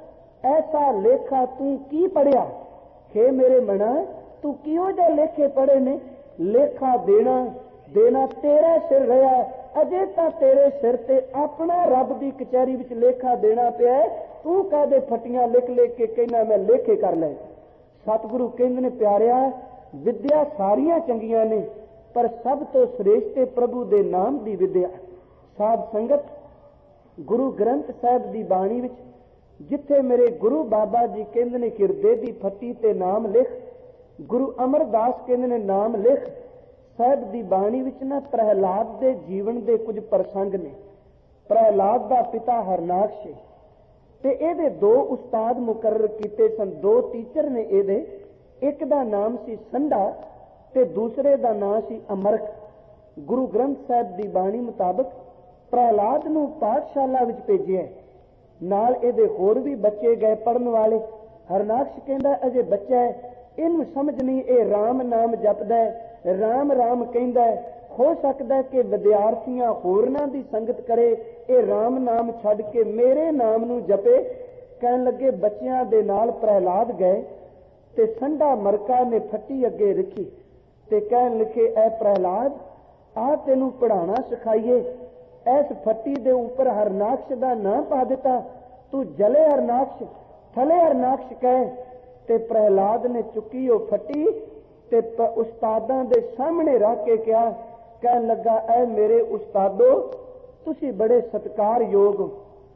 ਐਸਾ ਲੇਖਾ ਤੂੰ ਕੀ ਪੜਿਆ, ਖੇ ਮੇਰੇ ਮਨਾ ਤੂੰ ਕਿਉਂ ਜਿਹਾ ਲੇਖੇ ਪੜੇ ਨੇ, ਲੇਖਾ ਦੇਣਾ ਦੇਣਾ ਤੇਰਾ ਸਿਰ ਰਿਹਾ, ਅਜੇ ਤਾਂ ਤੇਰੇ ਸਿਰ ਤੇ ਆਪਣਾ ਰੱਬ ਦੀ ਕਚਹਿਰੀ ਵਿੱਚ ਲੇਖਾ ਦੇਣਾ ਪਿਆ, ਤੂੰ ਕਾਹਦੇ ਫੱਟੀਆਂ ਲਿਖ ਲਿਖ ਕੇ ਕਹਿਣਾ ਮੈਂ ਲੇਖੇ ਕਰ ਲੈ। ਸਤਿਗੁਰੂ ਕਹਿੰਦੇ ਨੇ ਪਿਆਰਿਆ, ਵਿਦਿਆ ਸਾਰੀਆਂ ਚੰਗੀਆਂ ਨੇ, ਪਰ ਸਭ ਤੋਂ ਸ੍ਰੇਸ਼ਟ ਪ੍ਰਭੂ ਦੇ ਨਾਮ ਦੀ ਵਿਦਿਆ। ਸਾਧ ਸੰਗਤ, ਗੁਰੂ ਗ੍ਰੰਥ ਸਾਹਿਬ ਦੀ ਬਾਣੀ ਵਿੱਚ ਜਿੱਥੇ ਮੇਰੇ ਗੁਰੂ ਬਾਬਾ ਜੀ ਕਹਿੰਦੇ ਨੇ ਹਿਰਦੇ ਦੀ ਫੱਟੀ ਤੇ ਨਾਮ ਲਿਖ, ਗੁਰੂ ਅਮਰਦਾਸ ਕਹਿੰਦੇ ਨੇ ਨਾਮ ਲਿਖ, ਸਾਹਿਬ ਦੀ ਬਾਣੀ ਵਿੱਚ ਨਾ ਪ੍ਰਹਿਲਾਦ ਦੇ ਜੀਵਨ ਦੇ ਕੁਝ ਪ੍ਰਸੰਗ ਨੇ। ਪ੍ਰਹਿਲਾਦ ਦਾ ਪਿਤਾ ਹਰਨਾਕਸ਼ ਤੇ ਇਹਦੇ ਦੋ ਉਸਤਾਦ ਮੁਕਰਰ ਕੀਤੇ ਸਨ, ਦੋ ਟੀਚਰ ਨੇ ਇਹਦੇ। ਇੱਕ ਦਾ ਨਾਮ ਸੀ ਸੰਧਾ ਤੇ ਦੂਸਰੇ ਦਾ ਨਾਮ ਸੀ ਅਮਰਕ। ਗੁਰੂ ਗ੍ਰੰਥ ਸਾਹਿਬ ਦੀ ਬਾਣੀ ਮੁਤਾਬਕ ਪ੍ਰਹਿਲਾਦ ਨੂੰ ਪਾਠਸ਼ਾਲਾ ਵਿੱਚ ਭੇਜਿਆ, ਨਾਲ ਇਹਦੇ ਹੋਰ ਵੀ ਬੱਚੇ ਗਏ ਪੜਨ ਵਾਲੇ। ਹਰਨਾਕਸ਼ ਕਹਿੰਦਾ ਅਜੇ ਬੱਚਾ ਹੈ, ਇਹਨੂੰ ਸਮਝ ਨਹੀਂ, ਇਹ ਰਾਮ ਨਾਮ ਜਪਦਾ ਹੈ, ਰਾਮ ਰਾਮ ਕਹਿੰਦਾ ਹੈ, ਹੋ ਸਕਦਾ ਕਿ ਵਿਦਿਆਰਥੀਆਂ ਹੋਰਨਾਂ ਦੀ ਸੰਗਤ ਕਰੇ, ਇਹ ਰਾਮ ਨਾਮ ਛੱਡ ਕੇ ਮੇਰੇ ਨਾਮ ਨੂੰ ਜਪੇ। ਕਹਿਣ ਲੱਗੇ ਬੱਚਿਆਂ ਦੇ ਨਾਲ ਪ੍ਰਹਿਲਾਦ ਗਏ ਤੇ ਸੰਡਾ ਮਰਕਾ ਨੇ ਫੱਟੀ ਅੱਗੇ ਰੱਖੀ ਤੇ ਕਹਿਣ ਲੱਗੇ ਐ ਪ੍ਰਹਿਲਾਦ, ਆ ਤੈਨੂੰ ਪੜ੍ਹਾਉਣਾ ਸਿਖਾਈਏ। ਇਸ ਫੱਟੀ ਦੇ ਉੱਪਰ ਹਰਨਾਕਸ਼ ਦਾ ਨਾਂ ਪਾ ਦਿੱਤਾ, ਤੂੰ ਜਲੇ ਹਰਨਾਕਸ਼ ਥਲੇ ਹਰਨਾਕਸ਼ ਕਹੇ। ਤੇ ਪ੍ਰਹਿਲਾਦ ਨੇ ਚੁੱਕੀ ਉਹ ਫੱਟੀ ਤੇ ਉਸਤਾਦਾਂ ਦੇ ਸਾਹਮਣੇ ਰੱਖ ਕੇ ਕਿਹਾ, ਕਹਿਣ ਲੱਗਾ ਐ ਮੇਰੇ ਉਸਤਾਦੋ, ਤੁਸੀਂ ਬੜੇ ਸਤਿਕਾਰਯੋਗ ਹੋ।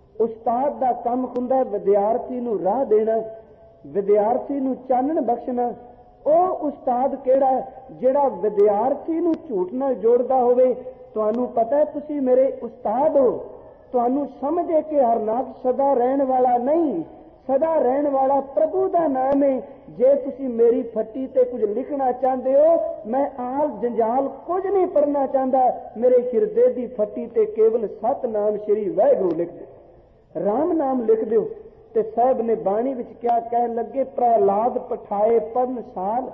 ਉਸਤਾਦ ਦਾ ਕੰਮ ਹੁੰਦਾ ਵਿਦਿਆਰਥੀ ਨੂੰ ਰਾਹ ਦੇਣਾ, ਵਿਦਿਆਰਥੀ ਨੂੰ ਚਾਨਣ ਬਖਸ਼ਣਾ। ਉਹ ਉਸਤਾਦ ਕਿਹੜਾ ਜਿਹੜਾ ਵਿਦਿਆਰਥੀ ਨੂੰ ਝੂਠ ਨਾਲ ਜੋੜਦਾ ਹੋਵੇ। ਤੁਹਾਨੂੰ ਪਤਾ ਤੁਸੀਂ ਮੇਰੇ ਉਸਤਾਦ ਹੋ, ਤੁਹਾਨੂੰ ਸਮਝੇ ਕਿ ਹਰਨਾਕਸ਼ ਸਦਾ ਰਹਿਣ ਵਾਲਾ ਨਹੀਂ, ਸਦਾ ਰਹਿਣ ਵਾਲਾ ਪ੍ਰਭੂ ਦਾ ਨਾਮ ਹੈ। ਜੇ ਤੁਸੀਂ ਮੇਰੀ ਫੱਟੀ ਤੇ ਕੁਝ ਲਿਖਣਾ ਚਾਹੁੰਦੇ ਹੋ, ਮੈਂ ਆਲ ਜੰਜਾਲ ਕੁਝ ਨਹੀਂ ਪੜ੍ਹਨਾ ਚਾਹੁੰਦਾ, ਮੇਰੇ ਹਿਰਦੇ ਦੀ ਫੱਟੀ ਤੇ ਕੇਵਲ ਸਤਨਾਮ ਸ਼੍ਰੀ ਵਾਹਿਗੁਰੂ ਲਿਖ ਦਿਓ, ਰਾਮ ਨਾਮ ਲਿਖ ਦਿਓ। ਤੇ ਸਾਹਿਬ ਨੇ ਬਾਣੀ ਵਿੱਚ ਕਿਹਾ, ਕਹਿਣ ਲੱਗੇ ਪ੍ਰਹਿਲਾਦ ਪਠਾਏ ਪੜਨ ਸਾਲ,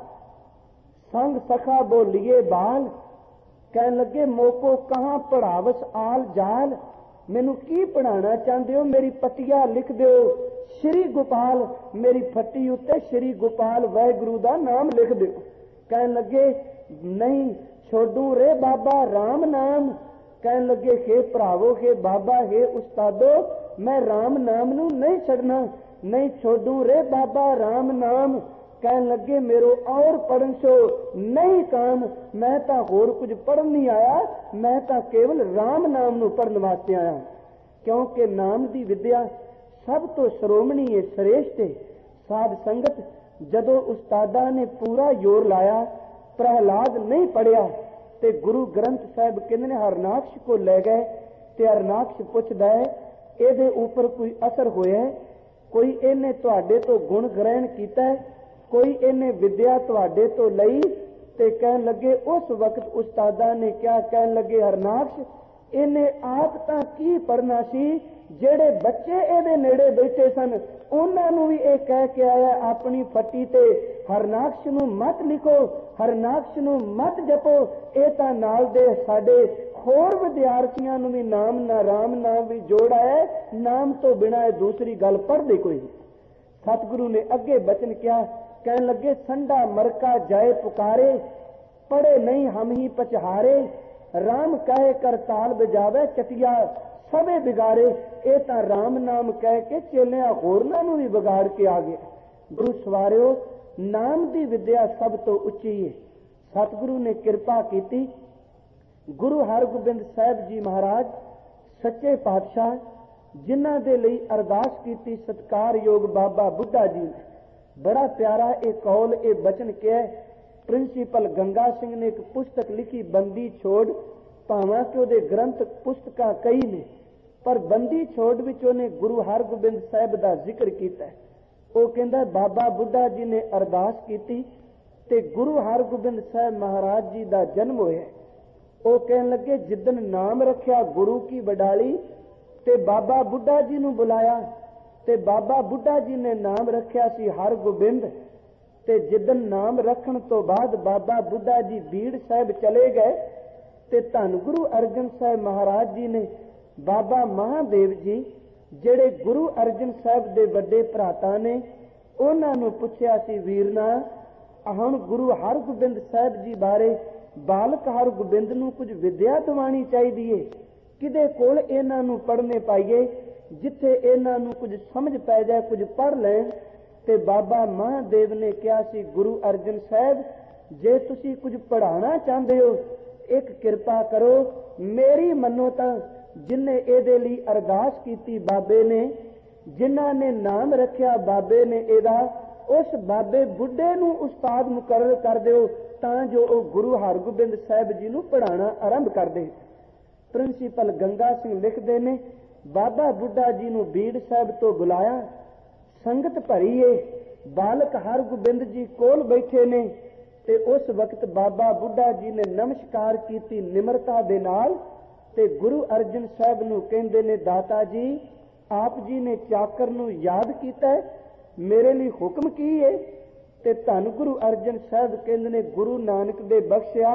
ਸੰਗ ਸਖਾ ਬੋਲੀਏ ਬਾਲ। ਕਹਿਣ ਲੱਗੇ ਮੋਕੋ ਕਹਾਂ ਪੜਾਵਸ ਆਲ ਜਾਲ, ਮੈਨੂੰ ਕੀ ਪੜਾਉਣਾ ਚਾਹੁੰਦੇ ਹੋ, ਮੇਰੀ ਪੱਟੀਆਂ ਲਿਖ ਦਿਓ ਸ਼੍ਰੀ ਗੋਪਾਲ, ਮੇਰੀ ਫੱਟੀ ਉੱਤੇ ਸ਼੍ਰੀ ਗੋਪਾਲ ਵਾਹਿਗੁਰੂ ਦਾ ਨਾਮ ਲਿਖ ਦਿਓ। ਕਹਿਣ ਲੱਗੇ ਨਹੀਂ ਛੋਡੂ ਰੇ ਬਾਬਾ ਰਾਮ ਨਾਮ। ਕਹਿਣ ਲੱਗੇ ਹੇ ਭਰਾਵੋ, ਹੇ ਬਾਬਾ, ਹੇ ਉਸਤਾਦੋ, ਮੈਂ ਰਾਮ ਨਾਮ ਨੂੰ ਨਹੀਂ ਛੱਡਣਾ, ਨਹੀਂ ਛੋਡੂ ਰੇ ਬਾਬਾ ਰਾਮ ਨਾਮ। ਕਹਿਣ ਲੱਗੇ ਮੇਰੋ ਔਰ ਪੜਨ ਸੋ ਨਹੀਂ ਕਾਮ, ਮੈਂ ਤਾਂ ਹੋਰ ਕੁਝ ਪੜਨ ਨਹੀਂ ਆਇਆ, ਮੈਂ ਤਾਂ ਕੇਵਲ ਰਾਮ ਨਾਮ ਨੂੰ ਪੜਨ ਵਾਸਤੇ ਆਇਆ। ਕਿਉਂਕਿ ਨਾਮ ਦੀ ਵਿਦਿਆ ਸਭ ਤੋਂ ਸ਼੍ਰੋਮਣੀ ਹੈ, ਸ੍ਰੇਸ਼ਟ ਹੈ। ਸਾਧ ਸੰਗਤ, ਜਦੋਂ ਉਸਤਾਦਾਂ ਨੇ ਪੂਰਾ ਜ਼ੋਰ ਲਾਇਆ, ਪ੍ਰਹਿਲਾਦ ਨਹੀਂ ਪੜਿਆ ਤੇ ਗੁਰੂ ਗ੍ਰੰਥ ਸਾਹਿਬ ਕਹਿੰਦੇ ਨੇ ਹਰਨਾਕਸ਼ ਕੋ ਲੈ ਗਏ। ਤੇ ਹਰਨਾਕਸ਼ ਪੁੱਛਦਾ ਹੈ ਇਹਦੇ ਉੱਪਰ ਕੋਈ ਅਸਰ ਹੋਇਆ, ਕੋਈ ਇਹਨੇ ਤੁਹਾਡੇ ਤੋਂ ਗੁਣ ਗ੍ਰਹਿਣ ਕੀਤਾ, ਕੋਈ ਇਹਨੇ ਵਿਦਿਆ ਤੁਹਾਡੇ ਤੋਂ ਲਈ। ਤੇ ਕਹਿਣ ਲੱਗੇ ਉਸ ਵਕਤ ਉਸਤਾਦਾਂ ਨੇ ਕਿਹਾ, ਕਹਿਣ ਲੱਗੇ ਹਰਨਾਕਸ਼ ਇਹਨੇ ਆਪ ਤਾਂ ਕੀ ਪੜ੍ਹਨਾ ਸੀ, ਜਿਹੜੇ ਬੱਚੇ ਇਹਦੇ ਨੇੜੇ ਬੈਠੇ ਸਨ ਉਹਨਾਂ ਨੂੰ ਵੀ ਇਹ ਕਹਿ ਕੇ ਆਇਆ ਆਪਣੀ ਫੱਟੀ ਤੇ, ਹਰਨਾਕਸ਼ ਨੂੰ ਮਤ ਲਿਖੋ, ਹਰਨਾਕਸ਼ ਨੂੰ ਮਤ ਜਪੋ। ਇਹ ਤਾਂ ਨਾਲ ਦੇ ਸਾਡੇ ਹੋਰ ਵਿਦਿਆਰਥੀਆਂ ਨੂੰ ਵੀ ਨਾਮ ਨਾ ਰਾਮ ਨਾਮ ਵੀ ਜੋੜਾ ਹੈ, ਨਾਮ ਤੋਂ ਬਿਨਾਂ ਇਹ ਦੂਸਰੀ ਗੱਲ ਪੜ੍ਹਦੇ ਕੋਈ ਨਹੀਂ। ਸਤਿਗੁਰੂ ਨੇ ਅੱਗੇ ਬਚਨ ਕਿਹਾ, ਕਹਿਣ ਲੱਗੇ ਸੰਡਾ ਮਰਕਾ ਜਾਏ ਪੁਕਾਰੇ, ਪੜੇ ਨਹੀਂ ਹਮ ਹੀ ਪਚਹਾਰੇ, ਰਾਮ ਕਹੇ ਕਰ ਤਾਲ ਬਜਾਵੇ ਚਟਿਆ ਸਭੇ ਬਿਗਾਰੇ। ਇਹ ਤਾਂ ਰਾਮ ਨਾਮ ਕਹਿ ਕੇ ਚੇਲਿਆਂ ਹੋਰਨਾਂ ਨੂੰ ਵੀ ਵਿਗਾੜ ਕੇ ਆ ਗਿਆ। ਗੁਰੂ ਸਵਾਰਿਓ, ਨਾਮ ਦੀ ਵਿਦਿਆ ਸਭ ਤੋਂ ਉੱਚੀ ਹੈ। ਸਤਿਗੁਰੂ ਨੇ ਕਿਰਪਾ ਕੀਤੀ, ਗੁਰੂ ਹਰਗੋਬਿੰਦ ਸਾਹਿਬ ਜੀ ਮਹਾਰਾਜ ਸੱਚੇ ਪਾਤਸ਼ਾਹ, ਜਿਨ੍ਹਾਂ ਦੇ ਲਈ ਅਰਦਾਸ ਕੀਤੀ ਸਤਿਕਾਰਯੋਗ ਬਾਬਾ ਬੁੱਢਾ ਜੀ ਨੇ, ਬੜਾ ਪਿਆਰਾ ਇਹ ਕੌਲ, ਇਹ ਬਚਨ ਕਿਹਾ। ਪ੍ਰਿੰਸੀਪਲ ਗੰਗਾ ਸਿੰਘ ਨੇ ਇੱਕ ਪੁਸਤਕ ਲਿਖੀ, ਬੰਦੀ ਛੋੜ, ਭਾਵਾਂ ਕਿ ਉਹਦੇ ਗ੍ਰੰਥ ਪੁਸਤਕਾਂ ਕਈ ਨੇ, ਪਰ ਬੰਦੀ ਛੋੜ ਵਿੱਚ ਉਹਨੇ ਗੁਰੂ ਹਰਗੋਬਿੰਦ ਸਾਹਿਬ ਦਾ ਜ਼ਿਕਰ ਕੀਤਾ। ਉਹ ਕਹਿੰਦਾ ਬਾਬਾ ਬੁੱਢਾ ਜੀ ਨੇ ਅਰਦਾਸ ਕੀਤੀ ਤੇ ਗੁਰੂ ਹਰਗੋਬਿੰਦ ਸਾਹਿਬ ਮਹਾਰਾਜ ਜੀ ਦਾ ਜਨਮ ਹੋਇਆ। ਉਹ ਕਹਿਣ ਲੱਗੇ ਜਿੱਦਣ ਨਾਮ ਰੱਖਿਆ ਗੁਰੂ ਕੀ ਵਡਾਲੀ ਤੇ ਬਾਬਾ ਬੁੱਢਾ ਜੀ ਨੂੰ ਬੁਲਾਇਆ ਤੇ ਬਾਬਾ ਬੁੱਢਾ ਜੀ ਨੇ ਨਾਮ ਰੱਖਿਆ ਸੀ ਹਰਗੋਬਿੰਦ। ਤੇ ਜਿੱਦਣ ਨਾਮ ਰੱਖਣ ਤੋਂ ਬਾਅਦ ਬਾਬਾ ਬੁੱਢਾ ਜੀ ਬੀੜ ਸਾਹਿਬ ਚਲੇ ਗਏ ਤੇ ਧੰਨ ਗੁਰੂ ਅਰਜਨ ਸਾਹਿਬ ਮਹਾਰਾਜ ਜੀ ਨੇ ਬਾਬਾ ਮਹਾਦੇਵ ਜੀ ਜਿਹੜੇ ਗੁਰੂ ਅਰਜਨ ਸਾਹਿਬ ਦੇ ਵੱਡੇ ਭਰਾਤਾ ਨੇ ਉਹਨਾਂ ਨੂੰ ਪੁੱਛਿਆ ਸੀ, ਵੀਰਨਾ ਹੁਣ ਗੁਰੂ ਹਰਗੋਬਿੰਦ ਸਾਹਿਬ ਜੀ ਬਾਰੇ ਬਾਲਕ ਹਰਗੋਬਿੰਦ ਨੂੰ ਕੁਝ ਵਿਦਿਆ ਦਿਵਾਉਣੀ ਚਾਹੀਦੀ ਏ, ਕਿਹਦੇ ਕੋਲ ਇਹਨਾਂ ਨੂੰ ਪੜ੍ਹਨੇ ਪਾਈਏ ਜਿੱਥੇ ਇਹਨਾਂ ਨੂੰ ਕੁਝ ਸਮਝ ਪੈ ਜਾਏ, ਕੁਝ ਪੜ੍ਹ ਲੈਣ। ਤੇ ਬਾਬਾ ਮਹਾਦੇਵ ਨੇ ਕਿਹਾ ਸੀ, ਗੁਰੂ ਅਰਜਨ ਸਾਹਿਬ ਜੇ ਤੁਸੀਂ ਕੁਝ ਪੜ੍ਹਾਉਣਾ ਚਾਹੁੰਦੇ ਹੋ ਇੱਕ ਕਿਰਪਾ ਕਰੋ, ਮੇਰੀ ਮੰਨੋ ਤਾਂ ਜਿਨਨੇ ਇਹਦੇ ਲਈ ਅਰਦਾਸ ਕੀਤੀ ਬਾਬੇ ਨੇ, ਜਿਨ੍ਹਾਂ ਨੇ ਨਾਮ ਰੱਖਿਆ ਬਾਬੇ ਨੇ ਇਹਦਾ, ਉਸ ਬਾਬੇ ਬੁੱਢੇ ਨੂੰ ਉਸਤਾਦ ਮੁਕਰਰ ਕਰ ਦਿਓ ਤਾਂ ਜੋ ਉਹ ਗੁਰੂ ਹਰਗੋਬਿੰਦ ਸਾਹਿਬ ਜੀ ਨੂੰ ਪੜ੍ਹਾਉਣਾ ਆਰੰਭ ਕਰ ਦੇ। ਪ੍ਰਿੰਸੀਪਲ ਗੰਗਾ ਸਿੰਘ ਲਿਖਦੇ ਨੇ, ਬਾਬਾ ਬੁੱਢਾ ਜੀ ਨੂੰ ਬੀੜ ਸਾਹਿਬ ਤੋਂ ਬੁਲਾਇਆ, ਸੰਗਤ ਭਰੀ ਏ, ਬਾਲਕ ਹਰਗੋਬਿੰਦ ਜੀ ਕੋਲ ਬੈਠੇ ਨੇ ਤੇ ਉਸ ਵਕਤ ਬਾਬਾ ਬੁੱਢਾ ਜੀ ਨੇ ਨਮਸਕਾਰ ਕੀਤੀ ਨਿਮਰਤਾ ਦੇ ਨਾਲ ਤੇ ਗੁਰੂ ਅਰਜਨ ਸਾਹਿਬ ਨੂੰ ਕਹਿੰਦੇ ਨੇ, ਦਾਤਾ ਜੀ ਆਪ ਜੀ ਨੇ ਚਾਕਰ ਨੂੰ ਯਾਦ ਕੀਤਾ, ਮੇਰੇ ਲਈ ਹੁਕਮ ਕੀ ਏ? ਤੇ ਧੰਨ ਗੁਰੂ ਅਰਜਨ ਸਾਹਿਬ ਕਹਿੰਦੇ ਨੇ, ਗੁਰੂ ਨਾਨਕ ਦੇ ਬਖਸ਼ਿਆ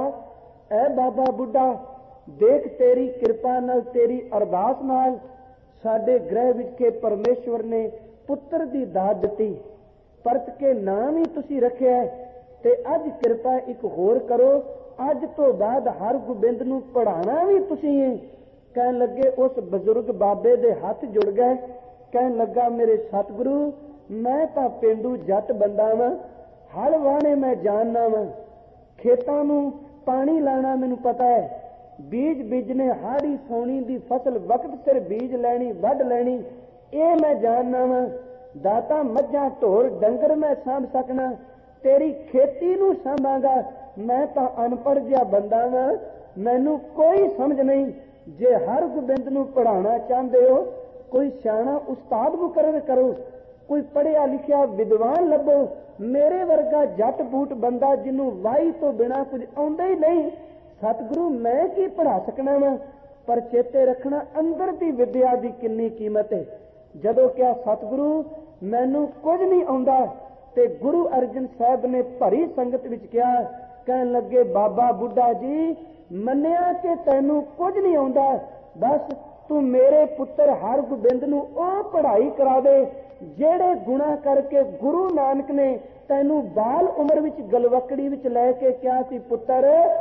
ਐ ਬਾਬਾ ਬੁੱਢਾ, ਦੇਖ ਤੇਰੀ ਕਿਰਪਾ ਨਾਲ ਤੇਰੀ ਅਰਦਾਸ ਨਾਲ ਸਾਡੇ ਗ੍ਰਹਿ ਵਿਖੇ ਪਰਮੇਸ਼ਵਰ ਨੇ ਪੁੱਤਰ ਦੀ ਦਾਤ ਦਿੱਤੀ, ਪਰਤ ਕੇ ਨਾਮ ਹੀ ਤੁਸੀਂ ਰੱਖਿਆ ਤੇ ਅੱਜ ਕਿਰਪਾ ਇੱਕ ਹੋਰ ਕਰੋ, ਅੱਜ ਤੋਂ ਬਾਅਦ ਹਰਗੋਬਿੰਦ ਨੂੰ ਪੜ੍ਹਾਉਣਾ ਵੀ ਤੁਸੀਂ ਏ। ਕਹਿਣ ਲੱਗੇ ਉਸ ਬਜ਼ੁਰਗ ਬਾਬੇ ਦੇ ਹੱਥ ਜੁੜ ਗਏ, ਕਹਿਣ ਲੱਗਾ ਮੇਰੇ ਸਤਿਗੁਰੂ ਮੈਂ ਤਾਂ ਪੇਂਡੂ ਜੱਟ ਬੰਦਾ ਵਾਂ, ਹਲ ਵਾਹਣੇ ਮੈਂ ਜਾਣਨਾ ਵਾਂ, ਖੇਤਾਂ ਨੂੰ ਪਾਣੀ ਲਾਣਾ ਮੈਨੂੰ ਪਤਾ ਹੈ, ਬੀਜ ਬੀਜਨੇ ਹਾੜੀ ਸੌਣੀ ਦੀ ਫਸਲ ਵਕਤ ਸਿਰ ਬੀਜ ਲੈਣੀ ਵੱਢ ਲੈਣੀ ਇਹ ਮੈਂ ਜਾਣਨਾ ਵਾਂ, ਦਾਤਾ ਮੱਝਾਂ ਢੋਰ ਡੰਗਰ ਮੈਂ ਸਾਂਭ ਸਕਣਾ, ਤੇਰੀ ਖੇਤੀ ਨੂੰ ਸਾਂਭਾਂਗਾ, ਮੈਂ ਤਾਂ ਅਨਪੜ੍ਹ ਜਿਹਾ ਬੰਦਾ ਵਾਂ, ਮੈਨੂੰ ਕੋਈ ਸਮਝ ਨਹੀਂ। ਜੇ ਹਰਗੋਬਿੰਦ ਨੂੰ ਪੜ੍ਹਾਉਣਾ ਚਾਹੁੰਦੇ ਹੋ ਕੋਈ ਸਿਆਣਾ ਉਸਤਾਦ ਮੁਕਰਰ ਕਰੋ, ਕੋਈ ਪੜ੍ਹਿਆ ਲਿਖਿਆ ਵਿਦਵਾਨ ਲੱਭੋ, ਮੇਰੇ ਵਰਗਾ ਜੱਟ ਬੂਟ ਬੰਦਾ ਜਿਹਨੂੰ ਵਾਹੀ ਤੋਂ ਬਿਨਾਂ ਕੁਝ ਆਉਂਦਾ ਹੀ ਨਹੀਂ, ਸਤਿਗੁਰੂ ਮੈਂ ਕੀ ਪੜ੍ਹਾ ਸਕਣਾ ਵਾ। ਪਰ ਚੇਤੇ ਰੱਖਣਾ ਅੰਦਰ ਦੀ ਵਿਦਿਆ ਦੀ ਕਿੰਨੀ ਕੀਮਤ ਹੈ। ਜਦੋਂ ਕਿਹਾ ਸਤਿਗੁਰੂ ਮੈਨੂੰ ਕੁਝ ਨਹੀਂ ਆਉਂਦਾ ਤੇ ਗੁਰੂ ਅਰਜਨ ਸਾਹਿਬ ਨੇ ਭਰੀ ਸੰਗਤ ਵਿੱਚ ਕਿਹਾ, ਕਹਿਣ ਲੱਗੇ ਬਾਬਾ ਬੁੱਢਾ ਜੀ ਮੰਨਿਆ ਕਿ ਤੈਨੂੰ ਕੁਝ ਨਹੀਂ ਆਉਂਦਾ, ਬਸ ਤੂੰ ਮੇਰੇ ਪੁੱਤਰ ਹਰਗੋਬਿੰਦ ਨੂੰ ਉਹ ਪੜ੍ਹਾਈ ਕਰਾ ਦੇ ਜਿਹੜੇ ਗੁਨਾਹ ਕਰਕੇ ਗੁਰੂ ਨਾਨਕ ਨੇ ਤੈਨੂੰ ਬਾਲ ਉਮਰ ਵਿੱਚ ਗਲਵਕੜੀ ਵਿੱਚ ਲੈ ਕੇ ਕਿਹਾ ਸੀ, ਪੁੱਤਰ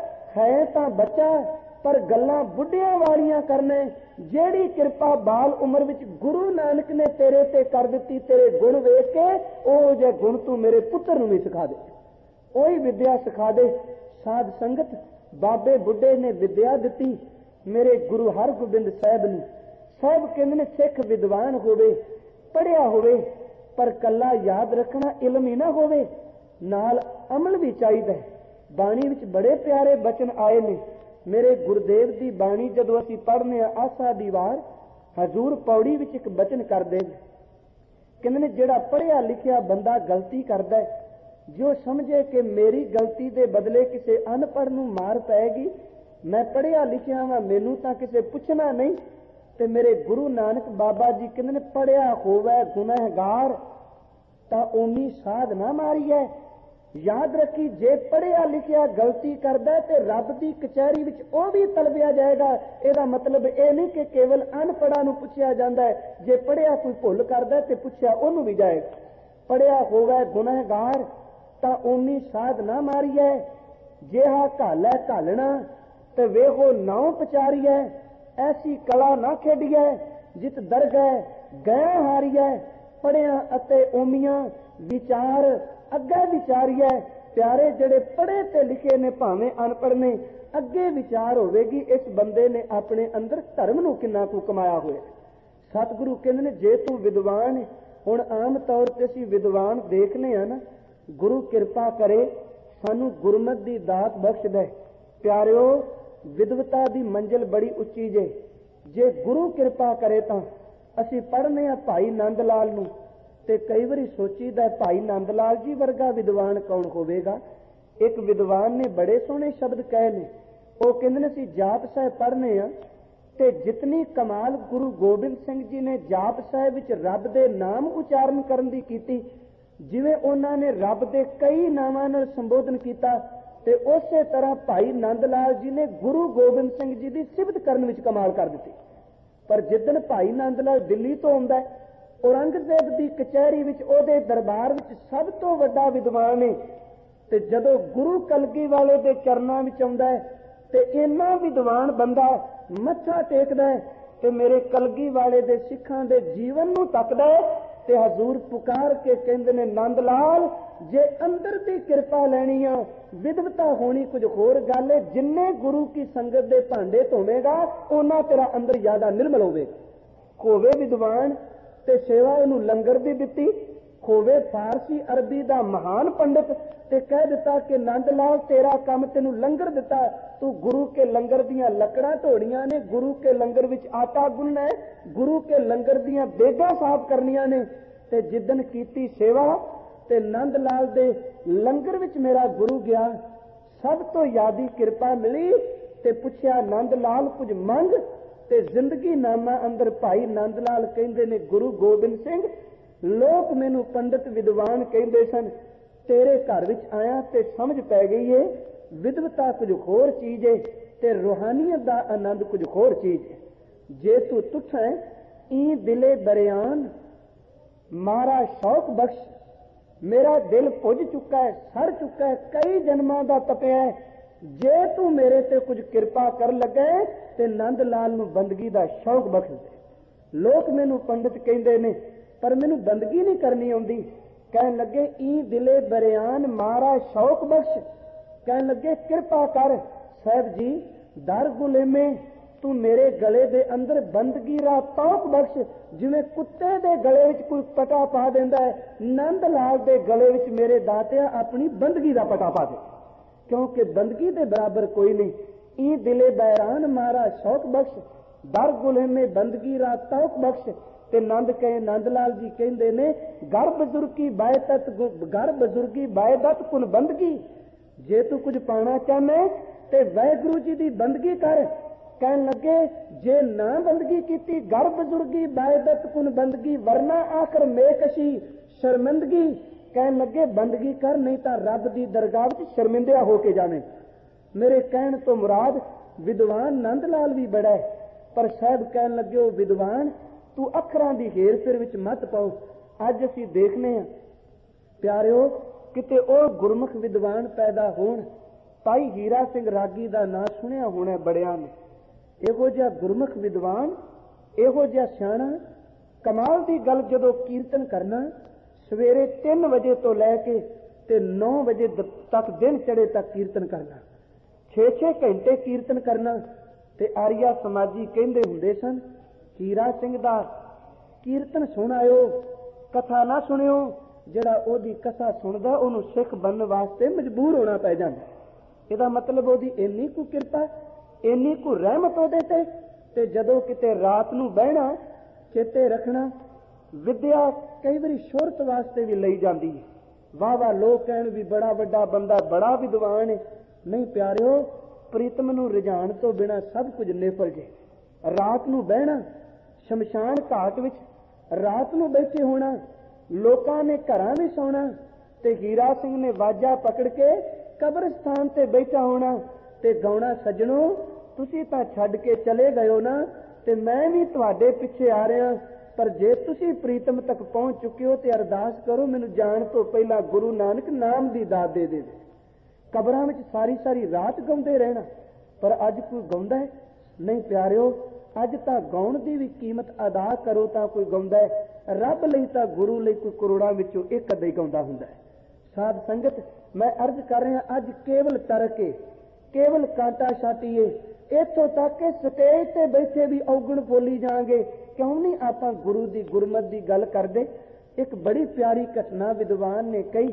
ਹੈ ਤਾਂ ਬੱਚਾ ਪਰ ਗੱਲਾਂ ਬੁੱਢਿਆਂ ਵਾਲੀਆਂ ਕਰਨੇ, ਜਿਹੜੀ ਕਿਰਪਾ ਬਾਲ ਉਮਰ ਵਿੱਚ ਗੁਰੂ ਨਾਨਕ ਨੇ ਤੇਰੇ ਤੇ ਕਰ ਦਿੱਤੀ, ਤੇਰੇ ਗੁਣ ਵੇਖ ਕੇ ਉਹ ਜੇ ਗੁਣ ਤੂੰ ਮੇਰੇ ਪੁੱਤਰ ਨੂੰ ਵੀ ਸਿਖਾ ਦੇ, ਉਹੀ ਵਿਦਿਆ ਸਿਖਾ ਦੇ। ਸਾਧ ਸੰਗਤ ਬਾਬੇ ਬੁੱਢੇ ਨੇ ਵਿਦਿਆ ਦਿੱਤੀ ਮੇਰੇ ਗੁਰੂ ਹਰਗੋਬਿੰਦ ਸਾਹਿਬ ਨੂੰ। ਸਾਹਿਬ ਕਹਿੰਦੇ ਨੇ ਸਿੱਖ ਵਿਦਵਾਨ ਹੋਵੇ, ਪੜ੍ਹਿਆ ਹੋਵੇ, ਪਰ ਕੱਲਾ ਯਾਦ ਰੱਖਣਾ ਇਲਮ ਹੀ ਨਾ ਹੋਵੇ, ਨਾਲ ਅਮਲ ਵੀ ਚਾਹੀਦਾ। ਬਾਣੀ ਵਿੱਚ ਬੜੇ ਪਿਆਰੇ ਬਚਨ ਆਏ ਨੇ। ਮੇਰੇ ਗੁਰਦੇਵ ਦੀ ਬਾਣੀ ਜਦੋਂ ਅਸੀਂ ਪੜ੍ਹਨੇ ਆ ਆਸਾ ਦੀ ਵਾਰ, ਹਜ਼ੂਰ ਪੌੜੀ ਵਿੱਚ ਇੱਕ ਬਚਨ ਕਰਦੇ ਨੇ, ਕਹਿੰਦੇ ਨੇ ਜਿਹੜਾ ਪੜ੍ਹਿਆ ਲਿਖਿਆ ਬੰਦਾ ਗਲਤੀ ਕਰਦਾ ਹੈ, ਜੋ ਸਮਝੇ ਕਿ ਮੇਰੀ ਗਲਤੀ ਦੇ ਬਦਲੇ ਕਿਸੇ ਅਨਪੜ੍ਹ ਨੂੰ ਮਾਰ ਪਏਗੀ, ਮੈਂ ਪੜ੍ਹਿਆ ਲਿਖਿਆ ਵਾਂ ਮੈਨੂੰ ਤਾਂ ਕਿਸੇ ਪੁੱਛਣਾ ਨਹੀਂ। ਤੇ ਮੇਰੇ ਗੁਰੂ ਨਾਨਕ ਬਾਬਾ ਜੀ ਕਹਿੰਦੇ ਨੇ ਪੜ੍ਹਿਆ ਹੋਵੇ ਗੁਨਾਹਗਾਰ ਤਾਂ ਓਨੀ ਸਾਧ ਨਾ ਮਾਰੀ ਹੈ। ਯਾਦ ਰੱਖੀ ਜੇ ਪੜ੍ਹਿਆ ਲਿਖਿਆ ਗਲਤੀ ਕਰਦਾ ਤੇ ਰੱਬ ਦੀ ਕਚਹਿਰੀ ਵਿੱਚ ਉਹ ਵੀ ਤਲਬਿਆ ਜਾਏਗਾ। ਇਹਦਾ ਮਤਲਬ ਇਹ ਨਹੀਂ ਕਿ ਕੇਵਲ ਅਨਪੜ੍ਹਾਂ ਨੂੰ ਪੁੱਛਿਆ ਜਾਂਦਾ ਹੈ, ਜੇ ਪੜ੍ਹਿਆ ਕੋਈ ਭੁੱਲ ਕਰਦਾ ਤੇ ਪੁੱਛਿਆ ਉਹਨੂੰ ਵੀ ਜਾਏਗਾ। ਪੜ੍ਹਿਆ ਹੋਵੇ ਗੁਨਾਹਗਾਰ ਤਾਂ ਓਨੀ ਸਾਧ ਨਾ ਮਾਰੀ ਹੈ, ਜਿਹਾ ਘਾਲ ਹੈ ਘਾਲਣਾ ਤੇ ਵੇਖੋ ਨਾਉ ਪਚਾਰੀਐ, ਐਸੀ ਕਲਾ ਨਾ ਖੇਡੀਐ ਜਿਤ ਦਰਗਹਿ ਗਏ ਹਾਰੀਐ। ਪੜ੍ਹਿਆ ਅਤੇ ਓਮੀਆਂ ਵਿਚਾਰ ਅੱਗੇ ਵਿਚਾਰੀਐ। ਪਿਆਰੇ ਜਿਹੜੇ ਪੜ੍ਹੇ ਤੇ ਲਿਖੇ ਨੇ ਭਾਵੇਂ ਅਨਪੜ੍ਹ ਨੇ, ਅੱਗੇ ਵਿਚਾਰ ਹੋਵੇਗੀ ਇਸ ਬੰਦੇ ਨੇ ਆਪਣੇ ਅੰਦਰ ਧਰਮ ਨੂੰ ਕਿੰਨਾ ਕੁ ਕਮਾਇਆ ਹੋਇਆ। ਸਤਿਗੁਰੂ ਕਹਿੰਦੇ ਨੇ ਜੇ ਤੂੰ ਵਿਦਵਾਨ, ਹੁਣ ਆਮ ਤੌਰ ਤੇ ਅਸੀਂ ਵਿਦਵਾਨ ਦੇਖਨੇ ਆ ਨਾ, ਗੁਰੂ ਕਿਰਪਾ ਕਰੇ ਸਾਨੂੰ ਗੁਰਮਤਿ ਦੀ ਦਾਤ ਬਖਸ਼ ਦੇ। ਪਿਆਰਿਓ ਵਿਦਵਤਾ ਦੀ ਮੰਜ਼ਿਲ ਬੜੀ ਉੱਚੀ ਜੇ, ਜੇ ਗੁਰੂ ਕਿਰਪਾ ਕਰੇ ਤਾਂ ਅਸੀਂ ਪੜ੍ਹਨੇ ਆ ਭਾਈ ਨੰਦ ਲਾਲ ਨੂੰ ਤੇ ਕਈ ਵਾਰੀ ਸੋਚੀਦਾ ਭਾਈ ਨੰਦ ਲਾਲ ਜੀ ਵਰਗਾ ਵਿਦਵਾਨ ਕੌਣ ਹੋਵੇਗਾ। ਇੱਕ ਵਿਦਵਾਨ ਨੇ ਬੜੇ ਸੋਹਣੇ ਸ਼ਬਦ ਕਹੇ ਨੇ, ਉਹ ਕਹਿੰਦੇ ਨੇ ਅਸੀਂ ਜਾਪ ਸਾਹਿਬ ਪੜ੍ਹਨੇ ਆ ਤੇ ਜਿਤਨੀ ਕਮਾਲ ਗੁਰੂ ਗੋਬਿੰਦ ਸਿੰਘ ਜੀ ਨੇ ਜਾਪ ਸਾਹਿਬ ਵਿੱਚ ਰੱਬ ਦੇ ਨਾਮ ਉਚਾਰਨ ਕਰਨ ਦੀ ਕੀਤੀ, ਜਿਵੇਂ ਉਹਨਾਂ ਨੇ ਰੱਬ ਦੇ ਕਈ ਨਾਵਾਂ ਨਾਲ ਸੰਬੋਧਨ ਕੀਤਾ, ਤੇ ਉਸੇ ਤਰ੍ਹਾਂ ਭਾਈ ਨੰਦ ਲਾਲ ਜੀ ਨੇ ਗੁਰੂ ਗੋਬਿੰਦ ਸਿੰਘ ਜੀ ਦੀ ਸਿਫਤ ਕਰਨ ਵਿੱਚ ਕਮਾਲ ਕਰ ਦਿੱਤੀ। ਪਰ ਜਿੱਦਣ ਭਾਈ ਨੰਦ ਲਾਲ ਦਿੱਲੀ ਤੋਂ ਆਉਂਦਾ, ਔਰੰਗਜ਼ੇਬ ਦੀ ਕਚਹਿਰੀ ਵਿੱਚ ਉਹਦੇ ਦਰਬਾਰ ਵਿੱਚ ਸਭ ਤੋਂ ਵੱਡਾ ਵਿਦਵਾਨ ਹੈ, ਤੇ ਜਦੋਂ ਗੁਰੂ ਕਲਗੀ ਵਾਲੇ ਦੇ ਚਰਨਾਂ ਵਿੱਚ ਆਉਂਦਾ ਹੈ ਤੇ ਇੰਨਾ ਵਿਦਵਾਨ ਬੰਦਾ ਮੱਥਾ ਟੇਕਦਾ ਹੈ ਤੇ ਮੇਰੇ ਕਲਗੀ ਵਾਲੇ ਦੇ ਸਿੱਖਾਂ ਦੇ ਜੀਵਨ ਨੂੰ ਤੱਕਦਾ ਹੈ ਤੇ ਹਜ਼ੂਰ ਪੁਕਾਰ ਕੇ ਕਹਿੰਦੇ ਨੇ, ਨੰਦ ਲਾਲ ਜੇ ਅੰਦਰ ਦੀ ਕਿਰਪਾ ਲੈਣੀ ਆ, ਵਿਦਵਤਾ ਹੋਣੀ ਕੁਝ ਹੋਰ ਗੱਲ ਹੈ, ਜਿੰਨੇ ਗੁਰੂ ਕੀ ਸੰਗਤ ਦੇ ਭਾਂਡੇ ਧੋਵੇਗਾ ਉਹਨਾਂ ਤੇਰਾ ਅੰਦਰ ਜ਼ਿਆਦਾ ਨਿਰਮਲ ਹੋਵੇਗਾ। ਹੋਵੇ ਵਿਦਵਾਨ ਤੇ ਸੇਵਾ ਇਹਨੂੰ ਲੰਗਰ ਦੀ ਦਿੱਤੀ, ਹੋਵੇ ਫਾਰਸੀ ਅਰਬੀ ਦਾ ਮਹਾਨ ਪੰਡਿਤ ਤੇ ਕਹਿ ਦਿੱਤਾ ਕਿ ਨੰਦ ਲਾਲ ਤੇਰਾ ਕੰਮ ਤੈਨੂੰ ਲੰਗਰ ਦਿੱਤਾ, ਤੂੰ ਗੁਰੂ ਕੇ ਲੰਗਰ ਦੀਆਂ ਲੱਕੜਾਂ ਢੋੜੀਆਂ ਨੇ, ਗੁਰੂ ਕੇ ਲੰਗਰ ਵਿੱਚ ਆਟਾ ਗੁੰਨਣਾ ਹੈ, ਗੁਰੂ ਕੇ ਲੰਗਰ ਦੀਆਂ ਦੇਗਾਂ ਸਾਫ਼ ਕਰਨੀਆਂ ਨੇ। ਤੇ ਜਿੱਦਣ ਕੀਤੀ ਸੇਵਾ ਤੇ ਨੰਦ ਲਾਲ ਦੇ ਲੰਗਰ ਵਿੱਚ ਮੇਰਾ ਗੁਰੂ ਗਿਆ, ਸਭ ਤੋਂ ਜ਼ਿਆਦੀ ਕਿਰਪਾ ਮਿਲੀ ਤੇ ਪੁੱਛਿਆ ਨੰਦ ਲਾਲ ਕੁਝ ਮੰਗ, ਤੇ ਜ਼ਿੰਦਗੀ ਨਾਮਾ ਅੰਦਰ ਭਾਈ ਨੰਦ ਲਾਲ ਕਹਿੰਦੇ ਨੇ, ਗੁਰੂ ਗੋਬਿੰਦ ਸਿੰਘ ਲੋਕ ਮੈਨੂੰ ਪੰਡਿਤ ਵਿਦਵਾਨ ਕਹਿੰਦੇ ਸਨ, ਤੇਰੇ ਘਰ ਵਿੱਚ ਆਇਆ ਤੇ ਸਮਝ ਪੈ ਗਈ ਏ ਵਿਦਵਤਾ ਕੁਝ ਹੋਰ ਚੀਜ਼ ਏ ਤੇ ਰੂਹਾਨੀਅਤ ਦਾ ਆਨੰਦ ਕੁਝ ਹੋਰ ਚੀਜ਼ ਏ। ਜੇ ਤੂੰ ਤੁਠ ਹੈ ਈ ਦਿਲੇ ਬਰਿਆਨ ਮਾਰਾ ਸ਼ੌਕ ਬਖਸ਼, ਮੇਰਾ ਦਿਲ ਭੁੱਜ ਚੁੱਕਾ ਹੈ, ਸੜ ਚੁੱਕਾ ਹੈ, ਕਈ ਜਨਮਾਂ ਦਾ ਤਪਿਆ ਹੈ, ਜੇ ਤੂੰ ਮੇਰੇ ਤੇ ਕੁਝ ਕਿਰਪਾ ਕਰ ਲੱਗੇ ਤੇ ਨੰਦ ਲਾਲ ਨੂੰ ਬੰਦਗੀ ਦਾ ਸ਼ੌਕ ਬਖਸ਼ ਦੇ। ਲੋਕ ਮੈਨੂੰ ਪੰਡਿਤ ਕਹਿੰਦੇ ਨੇ ਪਰ ਮੈਨੂੰ ਬੰਦਗੀ ਨਹੀਂ ਕਰਨੀ ਆਉਂਦੀ। ਕਹਿਣ ਲੱਗੇ ਈ ਦਿਲੇ ਬਰਿਆਨ ਮਾਰਾ ਸ਼ੌਕ ਬਖਸ਼, ਕਹਿਣ ਲੱਗੇ ਕਿਰਪਾ ਕਰ ਸਾਹਿਬ ਜੀ ਦਰ ਗੁਲੇਮੇ, ਤੂੰ ਮੇਰੇ ਗਲੇ ਦੇ ਅੰਦਰ ਬੰਦਗੀ ਦਾ ਤੌਕ ਬਖਸ਼, ਜਿਵੇਂ ਕੁੱਤੇ ਦੇ ਗਲੇ ਵਿੱਚ ਕੋਈ ਪਟਾ ਪਾ ਦਿੰਦਾ ਹੈ, ਨੰਦ ਲਾਲ ਦੇ ਗਲੇ ਵਿੱਚ ਮੇਰੇ ਦਾਤਿਆ ਆਪਣੀ ਬੰਦਗੀ ਦਾ ਪਟਾ ਪਾ ਦੇ, ਕਿਉਂਕਿ ਬੰਦਗੀ ਦੇ ਬਰਾਬਰ ਕੋਈ ਨਹੀਂ। ਈ ਦਿਲੇ ਬੈਰਾਨ ਮਾਰਾ ਸ਼ੌਕ ਬਖਸ਼, ਦਰ ਗੁਲੇਮੇ ਬੰਦਗੀ ਦਾ ਤੌਕ ਬਖਸ਼। ਤੇ ਨੰਦ ਕਹੇ ਨੰਦ ਲਾਲ ਜੀ ਕਹਿੰਦੇ ਨੇ, ਘਰ ਬਜ਼ੁਰਗੀ ਬਾਇਦਤ ਘਰ ਬਜ਼ੁਰਗੀ ਬਾਇਦਤ ਕੁਨ ਬੰਦਗੀ, ਜੇ ਤੂੰ ਕੁਝ ਪਾਣਾ ਚਾਹਨੇ ਤੇ ਵਾਹਿਗੁਰੂ ਜੀ ਦੀ ਬੰਦਗੀ ਕਰ। ਕਹਿਣ ਲੱਗੇ ਜੇ ਨਾ ਬੰਦਗੀ ਕੀਤੀ ਘਰ ਬਜ਼ੁਰਗੀ ਬਾਇਦਤ ਕੁਨ ਬੰਦਗੀ, ਵਰਨਾ ਆਖਰ ਮੇਕਸ਼ੀ ਸ਼ਰਮਿੰਦਗੀ। ਕਹਿਣ ਲੱਗੇ ਬੰਦਗੀ ਕਰ, ਨਹੀਂ ਤਾਂ ਰੱਬ ਦੀ ਦਰਗਾਹ ਵਿੱਚ ਸ਼ਰਮਿੰਦਿਆ ਹੋ ਕੇ ਜਾਵੇਂ। ਮੇਰੇ ਕਹਿਣ ਤੋਂ ਮੁਰਾਦ ਵਿਦਵਾਨ ਨੰਦ ਲਾਲ ਵੀ ਬੜਾ ਹੈ, ਪਰ ਸਾਹਿਬ ਕਹਿਣ ਲੱਗੇ ਉਹ ਵਿਦਵਾਨ ਤੂੰ ਅੱਖਰਾਂ ਦੀ ਹੇਰ ਫੇਰ ਵਿੱਚ ਮਤ ਪਾਓ। ਅੱਜ ਅਸੀਂ ਦੇਖਨੇ ਆ ਪਿਆਰਿਓ, ਕਿਤੇ ਉਹ ਗੁਰਮੁਖ ਵਿਦਵਾਨ ਪੈਦਾ ਹੋਣ। ਭਾਈ ਹੀਰਾ ਸਿੰਘ ਰਾਗੀ ਦਾ ਨਾਂ ਸੁਣਿਆ ਹੋਣਾ ਬੜਿਆਂ ਨੇ। ਇਹੋ ਜਿਹਾ ਗੁਰਮੁਖ ਵਿਦਵਾਨ, ਇਹੋ ਜਿਹਾ ਸਿਆਣਾ, ਕਮਾਲ ਦੀ ਗੱਲ, ਜਦੋਂ ਕੀਰਤਨ ਕਰਨਾ ਸਵੇਰੇ ਤਿੰਨ ਵਜੇ ਤੋਂ ਲੈ ਕੇ ਤੇ ਨੌ ਵਜੇ ਤੱਕ, ਦਿਨ ਚੜੇ ਤੱਕ ਕੀਰਤਨ ਕਰਨਾ, ਛੇ ਛੇ ਘੰਟੇ ਕੀਰਤਨ ਕਰਨਾ। ਤੇ ਆਰੀਆ ਸਮਾਜੀ ਕਹਿੰਦੇ ਹੁੰਦੇ ਸਨ, ਹੀਰਾ ਸਿੰਘ ਦਾ ਕੀਰਤਨ ਸੁਣ ਆਇਓ, ਕਥਾ ਨਾ ਸੁਣਿਓ। ਜਿਹੜਾ ਉਹਦੀ ਕਥਾ ਸੁਣਦਾ ਉਹਨੂੰ ਸਿੱਖ ਬਣਨ ਵਾਸਤੇ ਮਜਬੂਰ ਹੋਣਾ ਪੈ ਜਾਂਦਾ। ਇਹਦਾ ਮਤਲਬ ਉਹਦੀ ਇੰਨੀ ਕੁ ਕਿਰਪਾ, ਇੰਨੀ ਕੁ ਰਹਿਮਤ ਉਹਦੇ ਤੇ। ਤੇ ਜਦੋਂ ਕਿਤੇ ਰਾਤ ਨੂੰ ਬਹਿਣਾ, ਚੇਤੇ ਰੱਖਣਾ ਵਿਦਿਆ ਕਈ ਵਾਰੀ ਸ਼ੋਹਰਤ ਵਾਸਤੇ ਵੀ ਲਈ ਜਾਂਦੀ ਹੈ। ਵਾਹ ਵਾਹ ਲੋਕ ਕਹਿਣ ਵੀ ਬੜਾ ਵੱਡਾ ਬੰਦਾ, ਬੜਾ ਵਿਦਵਾਨ ਹੈ। ਨਹੀਂ ਪਿਆਰਿਓ, ਪ੍ਰੀਤਮ ਨੂੰ ਰੁਝਾਨ ਤੋਂ ਬਿਨਾਂ ਸਭ ਕੁਝ ਨਿਫਲ ਜੇ। ਰਾਤ ਨੂੰ ਬਹਿਣਾ, ਸ਼ਮਸ਼ਾਨ ਘਾਟ ਵਿੱਚ ਰਾਤ ਨੂੰ ਬੈਠੇ ਹੋਣਾ, ਲੋਕਾਂ ਨੇ ਘਰਾਂ ਵਿੱਚ ਸੌਣਾ, ਤੇ ਹੀਰਾ ਸਿੰਘ ਨੇ ਵਾਜਾ ਪਕੜ ਕੇ ਕਬਰਸਤਾਨ ਤੇ ਬੈਠਾ ਹੋਣਾ ਤੇ ਗਾਉਣਾ, ਸੱਜਣੋ ਤੁਸੀਂ ਤਾਂ ਛੱਡ ਕੇ ਚਲੇ ਗਏ ਹੋ ਨਾ, ਤੇ ਮੈਂ ਵੀ ਤੁਹਾਡੇ ਪਿੱਛੇ ਆ ਰਿਹਾ, ਪਰ ਜੇ ਤੁਸੀਂ ਪ੍ਰੀਤਮ ਤੱਕ ਪਹੁੰਚ ਚੁੱਕੇ ਹੋ ਤੇ ਅਰਦਾਸ ਕਰੋ ਮੈਨੂੰ ਜਾਣ ਤੋਂ ਪਹਿਲਾਂ ਗੁਰੂ ਨਾਨਕ ਨਾਮ ਦੀ ਦਾਤ ਦੇ ਦੇਵੇ। ਕਬਰਾਂ ਵਿੱਚ ਸਾਰੀ ਸਾਰੀ ਰਾਤ ਗਾਉਂਦੇ ਰਹਿਣਾ, ਪਰ ਅੱਜ ਕੋਈ ਗਾਉਂਦਾ ਹੈ? ਨਹੀਂ ਪਿਆਰਿਓ, ਅੱਜ ਤਾਂ ਗਾਉਣ ਦੀ ਵੀ ਕੀਮਤ ਅਦਾ ਕਰੋ ਤਾਂ ਕੋਈ ਗਾਉਂਦਾ ਹੈ। ਰੱਬ ਲਈ ਤਾਂ ਗੁਰੂ ਲਈ ਕੋਈ ਕਰੋੜਾਂ ਵਿੱਚੋਂ ਇੱਕ ਅੱਧਾ ਹੀ ਗਾਉਂਦਾ ਹੁੰਦਾ ਹੈ। ਸਾਧ ਸੰਗਤ, ਮੈਂ ਅਰਜ਼ ਕਰ ਰਿਹਾ, ਅੱਜ ਕੇਵਲ ਤਰਕੇ, ਕੇਵਲ ਕਾਂਟਾ ਛਾਟੀਏ, ਇੱਥੋਂ ਤੱਕ ਕਿ ਸਟੇਜ ਤੇ ਬੈਠੇ ਵੀ ਔਗਣ ਬੋਲੀ ਜਾਣਗੇ। ਕਿਉਂ ਨਹੀਂ ਆਪਾਂ ਗੁਰੂ ਦੀ ਗੁਰਮਤ ਦੀ ਗੱਲ ਕਰਦੇ? ਇੱਕ ਬੜੀ ਪਿਆਰੀ ਘਟਨਾ ਵਿਦਵਾਨ ਨੇ ਕਹੀ।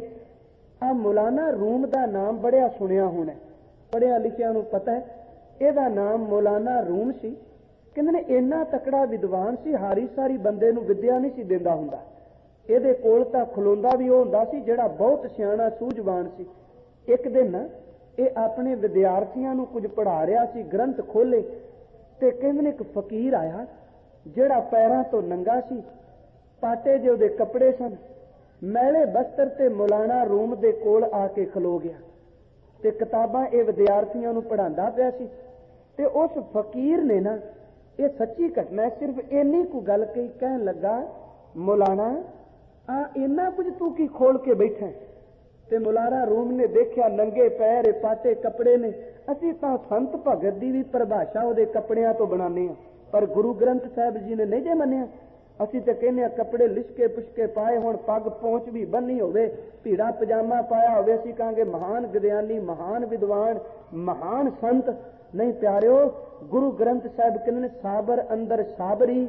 ਆ ਮੌਲਾਨਾ ਰੂਮ ਦਾ ਨਾਮ ਬੜਿਆ ਸੁਣਿਆ ਹੋਣਾ, ਪੜ੍ਹਿਆ ਲਿਖਿਆ ਨੂੰ ਪਤਾ ਹੈ। ਇਹਦਾ ਨਾਮ ਮੌਲਾਨਾ ਰੂਮ ਸੀ। ਕਹਿੰਦੇ ਨੇ ਇੰਨਾ ਤਕੜਾ ਵਿਦਵਾਨ ਸੀ, ਹਾਰੀ ਸਾਰੀ ਬੰਦੇ ਨੂੰ ਵਿਦਿਆ ਨਹੀਂ ਸੀ ਦਿੰਦਾ ਹੁੰਦਾ। ਇਹਦੇ ਕੋਲ ਤਾਂ ਖਲੋਂਦਾ ਵੀ ਉਹ ਹੁੰਦਾ ਸੀ ਜਿਹੜਾ ਬਹੁਤ ਸਿਆਣਾ ਸੂਝਵਾਨ ਸੀ। ਇੱਕ ਦਿਨ ਇਹ ਆਪਣੇ ਵਿਦਿਆਰਥੀਆਂ ਨੂੰ ਕੁਝ ਪੜ੍ਹਾ ਰਿਹਾ ਸੀ। ਗ੍ਰੰਥ ਖੋਲੇ ਤੇ ਕਹਿੰਦੇ ਨੇ ਇੱਕ ਫਕੀਰ ਆਇਆ ਜਿਹੜਾ ਪੈਰਾਂ ਤੋਂ ਨੰਗਾ ਸੀ, ਪਾਟੇ ਜਿਹੇ ਉਹਦੇ ਕੱਪੜੇ ਸਨ, ਮੈਲੇ ਬਸਤਰ ਤੇ ਮੌਲਾਨਾ ਰੂਮ ਦੇ ਕੋਲ ਆ ਕੇ ਖਲੋ ਗਿਆ ਤੇ ਕਿਤਾਬਾਂ ਇਹ ਵਿਦਿਆਰਥੀਆਂ ਨੂੰ ਪੜ੍ਹਾਉਂਦਾ ਪਿਆ ਸੀ। ਤੇ ਉਸ ਫਕੀਰ ਨੇ ਨਾ, ਇਹ ਸੱਚੀ ਘਟਨਾ, ਸਿਰਫ ਇੰਨੀ ਕੁ ਗੱਲ ਕਹੀ, ਕਹਿਣ ਲੱਗਾ, ਮੌਲਾਨਾ ਆ ਇੰਨਾ ਕੁਝ ਤੂੰ ਕੀ ਖੋਲ ਕੇ ਬੈਠਾ? ਤੇ ਮੌਲਾਨਾ ਰੂਮ ਨੇ ਦੇਖਿਆ ਨੰਗੇ ਪੈਰ, ਪਾਟੇ ਕੱਪੜੇ ਨੇ। ਅਸੀਂ ਤਾਂ ਸੰਤ ਭਗਤ ਦੀ ਵੀ ਪਰਿਭਾਸ਼ਾ ਉਹਦੇ ਕੱਪੜਿਆਂ ਤੋਂ ਬਣਾਉਂਦੇ ਹਾਂ, ਪਰ ਗੁਰੂ ਗ੍ਰੰਥ ਸਾਹਿਬ ਜੀ ਨੇ ਨਹੀਂ ਜੇ ਮੰਨਿਆ। ਅਸੀਂ ਤਾਂ ਕਹਿੰਦੇ ਹਾਂ ਕੱਪੜੇ ਲਿਸ਼ਕੇ ਪੁਸ਼ਕੇ ਪਾਏ ਹੋਣ, ਪੱਗ ਪਹੁੰਚ ਵੀ ਬੰਨੀ ਹੋਵੇ, ਭੀੜਾ ਪਜਾਮਾ ਪਾਇਆ ਹੋਵੇ, ਅਸੀਂ ਕਹਾਂਗੇ ਮਹਾਨ ਵਿਦਿਆਨੀ, ਮਹਾਨ ਵਿਦਵਾਨ, ਮਹਾਨ ਸੰਤ। ਨਹੀਂ ਪਿਆਰਿਓ, ਗੁਰੂ ਗ੍ਰੰਥ ਸਾਹਿਬ ਕਹਿੰਦੇ ਨੇ ਸਾਬਰ ਅੰਦਰ ਸਾਬਰੀ,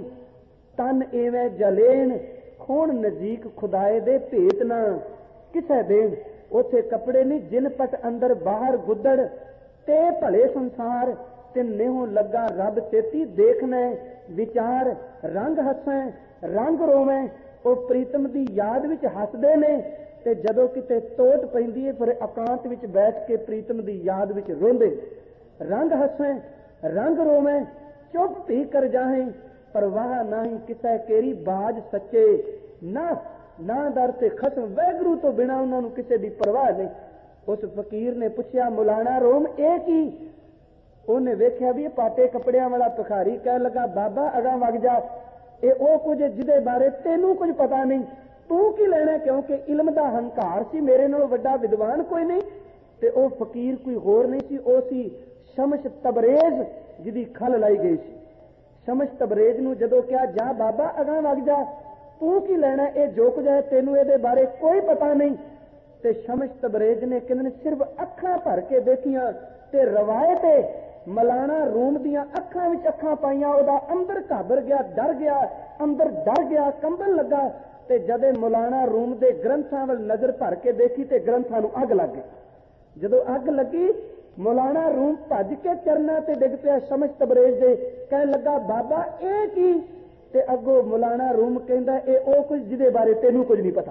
ਤਨ ਐਵੇਂ ਜਲੇਨ, ਖੂਨ ਨਜ਼ੀਕ ਖੁਦਾਏ ਦੇ ਭੇਤ ਨਾ ਕਿਸੇ ਦੇਣ। ਉੱਥੇ ਕੱਪੜੇ ਨਹੀਂ, ਜਿਨ ਪਟ ਅੰਦਰ ਬਾਹਰ ਗੁੱਦੜ ਤੇ ਭਲੇ ਸੰਸਾਰ, ਤਿੰਨੇਹੋਂ ਲੱਗਾ ਰੱਬ ਤੇਤੀ ਦੇਖਣਾ ਵਿਚਾਰ। ਰੰਗ ਹੱਸੈ ਰੰਗ ਰੋਵੇਂ, ਉਹ ਪ੍ਰੀਤਮ ਦੀ ਯਾਦ ਵਿੱਚ ਹੱਸਦੇ ਨੇ, ਤੇ ਜਦੋਂ ਕਿਤੇ ਤੋਟ ਪੈਂਦੀ ਹੈ ਫਿਰ ਇਕਾਂਤ ਵਿੱਚ ਬੈਠ ਕੇ ਪ੍ਰੀਤਮ ਦੀ ਯਾਦ ਵਿੱਚ ਰੋਂਦੇ। ਰੰਗ ਹੱਸੈ ਰੰਗ ਰੋਵੇਂ, ਚੁੱਪ ਭੀ ਕਰ ਜਾਹੇ, ਪਰਵਾਹ ਨਹੀਂ ਕਿਸੇ ਕੇਰੀ ਬਾਜ ਸੱਚੇ। ਨਾ ਨਾ ਦਰ ਤੇ ਖਸਮ, ਵੈਗਰੂ ਤੋਂ ਬਿਨਾਂ ਉਹਨਾਂ ਨੂੰ ਕਿਸੇ ਦੀ ਪਰਵਾਹ ਨਹੀਂ। ਉਸ ਫਕੀਰ ਨੇ ਪੁੱਛਿਆ, ਮੌਲਾਨਾ ਰੋਮ ਇਹ ਕੀ? ਉਹਨੇ ਵੇਖਿਆ ਵੀ ਇਹ ਪਾਟੇ ਕੱਪੜਿਆਂ ਵਾਲਾ ਭਿਖਾਰੀ। ਕਹਿਣ ਲੱਗਾ, ਬਾਬਾ ਅਗਾਂਹ ਵਗ ਜਾ, ਇਹ ਉਹ ਕੁਝ ਜਿਹਦੇ ਬਾਰੇ ਤੈਨੂੰ ਕੁਝ ਪਤਾ ਨਹੀਂ, ਤੂੰ ਕੀ ਲੈਣਾ? ਕਿਉਂਕਿ ਇਲਮ ਦਾ ਹੰਕਾਰ ਸੀ, ਮੇਰੇ ਨਾਲੋਂ ਵੱਡਾ ਵਿਦਵਾਨ ਕੋਈ ਨਹੀਂ। ਤੇ ਉਹ ਫਕੀਰ ਕੋਈ ਹੋਰ ਨਹੀਂ ਸੀ, ਉਹ ਸੀ ਸ਼ਮਸ਼ ਤਬਰੇਜ਼, ਜਿਹਦੀ ਖਲ ਲਾਈ ਗਈ ਸੀ। ਸ਼ਮਸ਼ ਤਬਰੇਜ਼ ਨੂੰ ਜਦੋਂ ਕਿਹਾ, ਜਾ ਬਾਬਾ ਅਗਾਂਹ ਵਗ ਜਾ, ਤੂੰ ਕੀ ਲੈਣਾ? ਇਹ ਜੋ ਕੁਝ ਹੈ ਤੈਨੂੰ ਇਹਦੇ ਬਾਰੇ ਕੋਈ ਪਤਾ ਨਹੀਂ। ਤੇ ਸ਼ਮਸ਼ ਤਬਰੇਜ਼ ਨੇ ਕਹਿੰਦੇ ਨੇ ਸਿਰਫ ਅੱਖਾਂ ਭਰ ਕੇ ਦੇਖੀਆਂ ਤੇ ਰਵਾਇਤ ਮੌਲਾਨਾ ਰੂਮ ਦੀਆਂ ਅੱਖਾਂ ਵਿੱਚ ਅੱਖਾਂ ਪਾਈਆਂ। ਉਹਦਾ ਅੰਦਰ ਘਾਬਰ ਗਿਆ, ਡਰ ਗਿਆ, ਅੰਦਰ ਡਰ ਗਿਆ, ਕੰਬਣ ਲੱਗਾ। ਤੇ ਜਦੇ ਮੌਲਾਨਾ ਰੂਮ ਦੇ ਗ੍ਰੰਥਾਂ ਵੱਲ ਨਜ਼ਰ ਭਰ ਕੇ ਦੇਖੀ ਤੇ ਗ੍ਰੰਥਾਂ ਨੂੰ ਅੱਗ ਲੱਗ ਗਈ। ਜਦੋਂ ਅੱਗ ਲੱਗੀ, ਮੌਲਾਨਾ ਰੂਮ ਭੱਜ ਕੇ ਚਰਨਾਂ ਤੇ ਡਿੱਗ ਪਿਆ ਸ਼ਮਸ਼ ਤਬਰੇਜ਼ ਦੇ। ਕਹਿਣ ਲੱਗਾ, ਬਾਬਾ ਇਹ ਕੀ? ਤੇ ਅੱਗੋਂ ਮੌਲਾਨਾ ਰੂਮ ਕਹਿੰਦਾ, ਇਹ ਉਹ ਕੁਝ ਜਿਹਦੇ ਬਾਰੇ ਤੈਨੂੰ ਕੁਝ ਨਹੀਂ ਪਤਾ।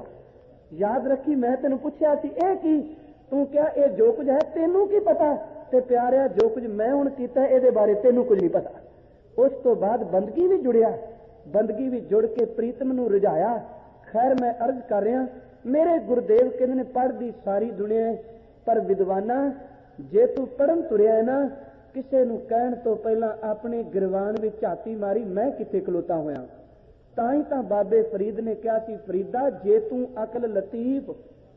ਯਾਦ ਰੱਖੀ, ਮੈਂ ਤੈਨੂੰ ਪੁੱਛਿਆ ਸੀ ਇਹ ਕੀ? ਤੂੰ ਕਿਹਾ ਇਹ ਜੋ ਕੁਝ ਹੈ ਤੈਨੂੰ ਕੀ ਪਤਾ? ਤੇ ਪਿਆਰਿਆ, ਜੋ ਕੁਝ ਮੈਂ ਹੁਣ ਕੀਤਾ ਇਹਦੇ ਬਾਰੇ ਤੈਨੂੰ ਕੁਝ ਨਹੀਂ ਪਤਾ। ਉਸ ਤੋਂ ਬਾਅਦ ਬੰਦਗੀ ਵੀ ਜੁੜਿਆ, ਬੰਦਗੀ ਵੀ ਜੁੜ ਕੇ ਪ੍ਰੀਤਮ ਨੂੰ ਰੁਝਾਇਆ। ਖੈਰ ਮੈਂ ਅਰਜ਼ ਕਰ ਰਿਹਾ, ਮੇਰੇ ਗੁਰਦੇਵ ਕਹਿੰਦੇ ਨੇ ਪੜ੍ਹਦੀ ਸਾਰੀ ਦੁਨੀਆ, ਪਰ ਵਿਦਵਾਨਾ ਜੇ ਤੂੰ ਪੜ੍ਹਨ ਤੁਰਿਆ ਨਾ, ਕਿਸੇ ਨੂੰ ਕਹਿਣ ਤੋਂ ਪਹਿਲਾਂ ਆਪਣੇ ਗਿਰਵਾਨ ਵਿੱਚ ਝਾਤੀ ਮਾਰੀ, ਮੈਂ ਕਿੱਥੇ ਖਲੋਤਾ ਹੋਇਆ। ਤਾਂ ਹੀ ਤਾਂ ਬਾਬੇ ਫਰੀਦ ਨੇ ਕਿਹਾ ਸੀ, ਫਰੀਦਾ ਜੇ ਤੂੰ ਅਕਲ ਲਤੀਫ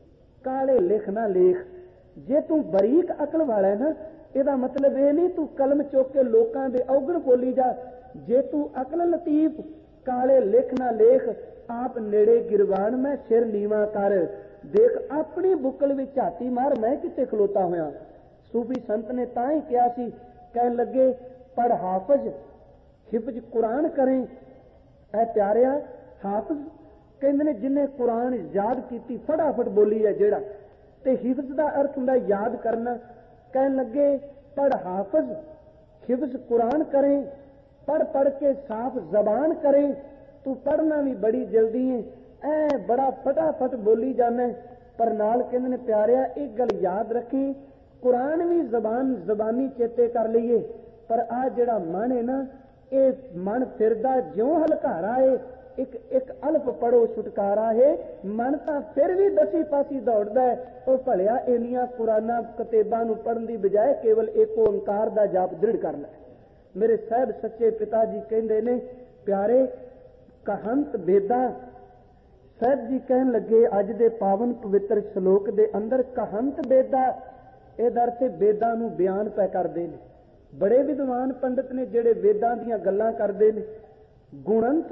ਕਾਲੇ ਲਿਖ ਨਾ ਲੇਖ। ਜੇ ਤੂੰ ਬਰੀਕ ਅਕਲ ਵਾਲਾ ਹੈ ਨਾ, ਇਹਦਾ ਮਤਲਬ ਇਹ ਨਹੀਂ ਤੂੰ ਕਲਮ ਚੁੱਕ ਕੇ ਲੋਕਾਂ ਦੇ ਔਗਣ ਬੋਲੀ ਜਾ। ਜੇ ਤੂੰ ਅਕਲ ਲਤੀਫ ਕਾਲੇ ਲਿਖ ਨਾ ਲੇਖ, ਆਪ ਨੇੜੇ ਗਿਰਵਾਨ ਮੈਂ ਸਿਰ ਨੀਵਾ ਕਰ, ਦੇਖ ਆਪਣੀ ਬੁੱਕਲ ਵਿੱਚ ਝਾਤੀ ਮਾਰ, ਮੈਂ ਕਿੱਥੇ ਖਲੋਤਾ ਹੋਇਆ। ਸੂਫੀ ਸੰਤ ਨੇ ਤਾਂ ਹੀ ਕਿਹਾ ਸੀ, ਕਹਿਣ ਲੱਗੇ ਪੜ ਹਾਫਜ਼ ਹਿਫਜ਼ ਕੁਰਾਨ ਕਰੇ। ਐ ਪਿਆਰਿਆ, ਹਾਫਜ਼ ਕਹਿੰਦੇ ਨੇ ਜਿਹਨੇ ਕੁਰਾਨ ਯਾਦ ਕੀਤੀ, ਫਟਾਫਟ ਬੋਲੀ ਹੈ ਜਿਹੜਾ। ਤੇ ਹਿਫਜ਼ ਦਾ ਅਰਥ ਹੁੰਦਾ ਯਾਦ ਕਰਨਾ। ਕਹਿਣ ਲੱਗੇ ਪੜ ਹਾਫਜ਼ ਹਿਫਜ਼ ਕੁਰਾਨ ਕਰੇ, ਪੜ ਪੜ ਕੇ ਸਾਫ਼ ਜ਼ਬਾਨ ਕਰੇ। ਤੂੰ ਪੜ੍ਹਨਾ ਵੀ ਬੜੀ ਜਲਦੀ ਹੈ, ਐ ਬੜਾ ਫਟਾਫਟ ਬੋਲੀ ਜਾਣਾ। ਪਰ ਨਾਲ ਕਹਿੰਦੇ ਨੇ ਪਿਆਰਿਆ, ਇੱਕ ਗੱਲ ਯਾਦ ਰੱਖੀ, ਕੁਰਾਨ ਵੀ ਜ਼ਬਾਨ ਜ਼ਬਾਨੀ ਚੇਤੇ ਕਰ ਲਈਏ, ਪਰ ਆ ਜਿਹੜਾ ਮਨ ਹੈ ਨਾ, ਇਹ ਮਨ ਫਿਰਦਾ ਜਿਉਂ ਹਲਕਾਰਾ ਹੈ। ਇੱਕ ਇੱਕ ਅਲਫ ਪੜੋ ਛੁਟਕਾਰਾ ਹੈ। ਮਨ ਤਾਂ ਫਿਰ ਵੀ ਦਸੀ ਪਾਸੀ ਦੌੜਦਾ ਹੈ। ਉਹ ਭਲਿਆ ਇੰਨੀਆਂ ਕੁਰਾਨਾਂ ਕਿਤਾਬਾਂ ਨੂੰ ਪੜ੍ਹਨ ਦੀ ਬਜਾਏ ਕੇਵਲ ਇੱਕ ਓਂਕਾਰ ਦਾ ਜਾਪ ਦ੍ਰਿੜ ਕਰ ਲੈ। ਮੇਰੇ ਸਾਹਿਬ ਸੱਚੇ ਪਿਤਾ ਜੀ ਕਹਿੰਦੇ ਨੇ, ਪਿਆਰੇ ਕਹੰਤ ਬੇਦਾ ਸਾਹਿਬ ਜੀ ਕਹਿਣ ਲੱਗੇ ਅੱਜ ਦੇ ਪਾਵਨ ਪਵਿੱਤਰ ਸ਼ਲੋਕ ਦੇ ਅੰਦਰ, ਕਹੰਤ ਬੇਦਾ ਇਹਦਾ ਅਰਥ ਵੇਦਾਂ ਨੂੰ ਬਿਆਨ ਪੈ ਕਰਦੇ ਨੇ। ਬੜੇ ਵਿਦਵਾਨ ਪੰਡਤ ਨੇ ਜਿਹੜੇ ਵੇਦਾਂ ਦੀਆਂ ਗੱਲਾਂ ਕਰਦੇ ਨੇ। ਗੁਣੰਤ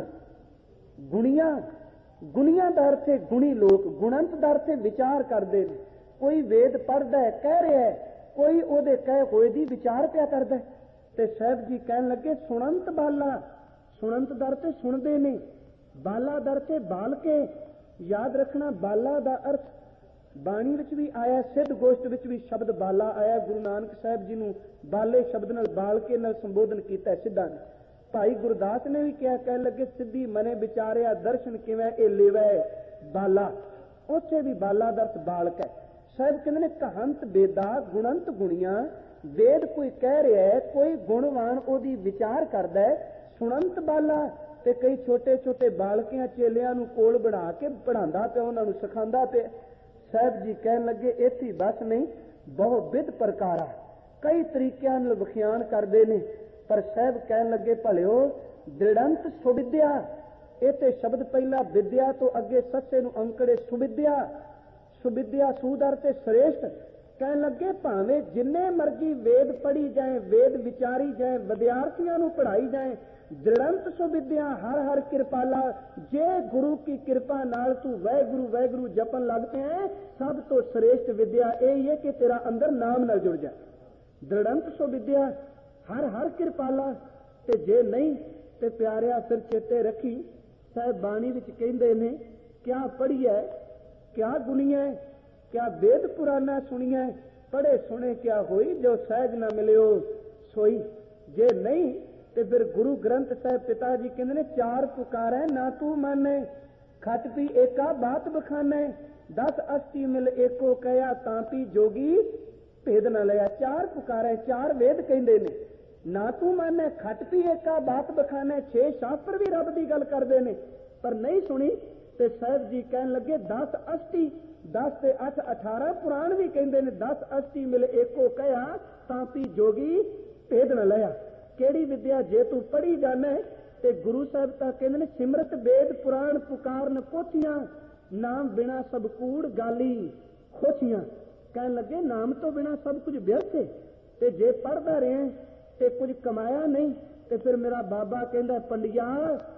ਗੁਣੀਆਂ, ਗੁਣੀਆਂ ਦਾ ਅਰਥ ਹੈ ਗੁਣੀ ਲੋਕ, ਗੁਣੰਤ ਦਾ ਅਰਥ ਹੈ ਵਿਚਾਰ ਕਰਦੇ ਨੇ। ਕੋਈ ਵੇਦ ਪੜ੍ਹਦਾ ਹੈ, ਕਹਿ ਰਿਹਾ ਹੈ, ਕੋਈ ਉਹਦੇ ਕਹੇ ਹੋਏ ਦੀ ਵਿਚਾਰ ਪਿਆ ਕਰਦਾ। ਤੇ ਸਾਹਿਬ ਜੀ ਕਹਿਣ ਲੱਗੇ ਸੁਣੰਤ ਬਾਲਾ, ਸੁਣੰਤ ਦਾ ਅਰਥ ਸੁਣਦੇ ਨੇ, ਬਾਲਾ ਦਾ ਅਰਥ ਬਾਲ ਕੇ। ਯਾਦ ਰੱਖਣਾ, ਬਾਲਾ ਦਾ ਅਰਥ ਬਾਣੀ ਵਿੱਚ ਵੀ ਆਇਆ, ਸਿੱਧ ਗੋਸ਼ਟ ਵਿੱਚ ਵੀ ਸ਼ਬਦ ਬਾਲਾ ਆਇਆ। ਗੁਰੂ ਨਾਨਕ ਸਾਹਿਬ ਜੀ ਨੂੰ ਬਾਲੇ ਸ਼ਬਦ ਨਾਲ ਬਾਲ ਕੇ ਨਾਲ ਸੰਬੋਧਨ ਕੀਤਾ ਸਿੱਧਾਂ ਨੇ। ਭਾਈ ਗੁਰਦਾਸ ਨੇ ਵੀ ਕਿਹਾ, ਕਹਿਣ ਲੱਗੇ ਸਿੱਧੀ ਮਨੇ ਵਿਚਾਰਿਆ ਦਰਸ਼ਨ ਕਿਵੇਂ ਇਹ ਲੇਵੈ ਬਾਲਾ। ਉੱਥੇ ਵੀ ਬਾਲਾ ਦਾ ਅਰਥ ਬਾਲਕ ਹੈ। ਸਾਹਿਬ ਕਹਿੰਦੇ ਨੇ ਕਹੰਤ ਬੇਦਾ ਗੁਣੰਤ ਗੁਣੀਆਂ। ਵੇਦ ਕੋਈ ਕਹਿ ਰਿਹਾ ਹੈ, ਕੋਈ ਗੁਣਵਾਨ ਉਹਦੀ ਵਿਚਾਰ ਕਰਦਾ ਹੈ, ਸੁਣੰਤ ਬਾਲਾ ਤੇ ਕਈ ਛੋਟੇ ਛੋਟੇ ਬਾਲਕਿਆਂ ਚੇਲਿਆਂ ਨੂੰ ਕੋਲ ਬਣਾ ਕੇ ਪੜ੍ਹਾਉਂਦਾ ਪਿਆ, ਉਹਨਾਂ ਨੂੰ ਸਿਖਾਉਂਦਾ ਪਿਆ। ਸਾਹਿਬ ਜੀ ਕਹਿਣ ਲੱਗੇ ਇੱਥੇ ਬਸ ਨਹੀਂ, ਬਹੁ ਵਿਧ ਪ੍ਰਕਾਰਾ, ਕਈ ਤਰੀਕਿਆਂ ਨਾਲ ਵਿਖਿਆਨ ਕਰਦੇ ਨੇ। ਪਰ ਸਾਹਿਬ ਕਹਿਣ ਲੱਗੇ ਭਲਿਓ ਦ੍ਰਿੜੰਤ ਸੁਵਿਦਿਆ, ਇਹ ਤੇ ਸ਼ਬਦ ਪਹਿਲਾ ਵਿਦਿਆ ਤੋਂ ਅੱਗੇ ਸੱਸੇ ਨੂੰ ਅੰਕੜੇ ਸੁਵਿਦਿਆ, ਸੁਵਿਦਿਆ ਸੂਦਰ ਤੇ ਸ੍ਰੇਸ਼ਟ। ਕਹਿਣ ਲੱਗੇ ਭਾਵੇਂ ਜਿੰਨੇ ਮਰਜੀ ਵੇਦ ਪੜ੍ਹੀ ਜਾਏ, ਵੇਦ ਵਿਚਾਰੀ ਜਾਏ, ਵਿਦਿਆਰਥੀਆਂ ਨੂੰ ਪੜ੍ਹਾਈ ਜਾਏ, ਦ੍ਰਿੜੰਤ ਸੁਵਿਦਿਆ ਹਰ ਹਰ ਕਿਰਪਾਲਾ। ਜੇ ਗੁਰੂ ਕੀ ਕਿਰਪਾ ਨਾਲ ਤੂੰ ਵਾਹਿਗੁਰੂ ਵਾਹਿਗੁਰੂ ਜਪਣ ਲੱਗ ਪਿਆ, ਸਭ ਤੋਂ ਸ੍ਰੇਸ਼ਟ ਵਿਦਿਆ ਇਹ ਹੀ ਹੈ ਕਿ ਤੇਰਾ ਅੰਦਰ ਨਾਮ ਨਾਲ ਜੁੜ ਜਾਏ। ਦ੍ਰਿੜੰਤ ਸੁਵਿਦਿਆ ਹਰ ਹਰ ਕਿਰਪਾਲਾ। ਤੇ ਜੇ ਨਹੀਂ ਤੇ ਪਿਆਰਿਆ ਫਿਰ ਚੇਤੇ ਰੱਖੀ, ਸਾਹਿਬ ਬਾਣੀ ਵਿੱਚ ਕਹਿੰਦੇ ਨੇ ਕਿਆ ਪੜ੍ਹੀਐ ਕਿਆ ਗੁਣੀਐ, ਕਿਆ ਵੇਦ ਪੁਰਾਣਾ ਸੁਣੀਐ, ਪੜ੍ਹੇ ਸੁਣੇ ਕਿਆ ਹੋਈ, ਜੋ ਸਹਿਜ ਨਾ ਮਿਲਿਓ ਸੋਈ। ਜੇ ਨਹੀਂ ਤੇ ਫਿਰ ਗੁਰੂ ਗ੍ਰੰਥ ਸਾਹਿਬ ਪਿਤਾ ਜੀ ਕਹਿੰਦੇ ਨੇ ਚਾਰ ਪੁਕਾਰੈ ਨਾ ਤੂੰ ਮਾਨੈ, ਖਟ ਪੀ ਏਕਾ ਬਾਤ ਬਖਾਨੈ, ਦਸ ਅਸਤੀ ਮਿਲ ਏਕੋ ਕਹਿਆ, ਤਾਂ ਪੀ ਜੋਗੀ ਭੇਦ ਨਾ ਲਿਆ। ਚਾਰ ਪੁਕਾਰੈ, ਚਾਰ ਵੇਦ ਕਹਿੰਦੇ ਨੇ, ਨਾ ਤੂੰ ਮਾਨੈ, ਖਟ ਪੀ ਏਕਾ ਬਾਤ ਬਖਾਨੈ। ਛੇ ਸ਼ਾਸਤਰ ਵੀ ਰੱਬ ਦੀ ਗੱਲ ਕਰਦੇ ਨੇ ਪਰ ਨਹੀਂ ਸੁਣੀ। ਤੇ ਸਾਹਿਬ ਜੀ ਕਹਿਣ ਲੱਗੇ ਦਸ ਅਸਤੀ, ਦਸ ਤੇ ਅੱਠ ਅਠਾਰਾਂ ਪੁਰਾਣ ਵੀ ਕਹਿੰਦੇ ਨੇ, ਦਸ ਅਸਤੀ ਮਿਲ ਏਕੋ ਕਹਿਆ, ਤਾਂ ਪੀ ਜੋਗੀ ਭੇਦ ਨਾ ਲਿਆ। ਕਿਹੜੀ ਵਿਦਿਆ ਜੇ ਤੂੰ ਪੜ੍ਹੀ ਜਾਣਾ ਤੇ ਗੁਰੂ ਸਾਹਿਬ ਤਾਂ ਕਹਿੰਦੇ ਨੇ ਸਿਮਰਤ ਵੇਦ ਪੁਰਾਣ ਪੁਕਾਰਨ ਪੋਥੀਆਂ, ਨਾਮ ਬਿਨਾ ਸਭ ਕੂੜ ਗਾਲੀ ਖੋਛੀਆਂ। ਕਹਿਣ ਲੱਗੇ ਨਾਮ ਤੋਂ ਬਿਨਾ ਸਭ ਕੁਝ ਵਿਅਰਥ ਹੈ। ਤੇ ਜੇ ਪੜ੍ਹਦਾ ਰਿਹਾ ਤੇ ਕੁਝ ਕਮਾਇਆ ਨਹੀਂ ਤੇ ਫਿਰ ਮੇਰਾ ਬਾਬਾ ਕਹਿੰਦਾ ਪੰਡਿਆ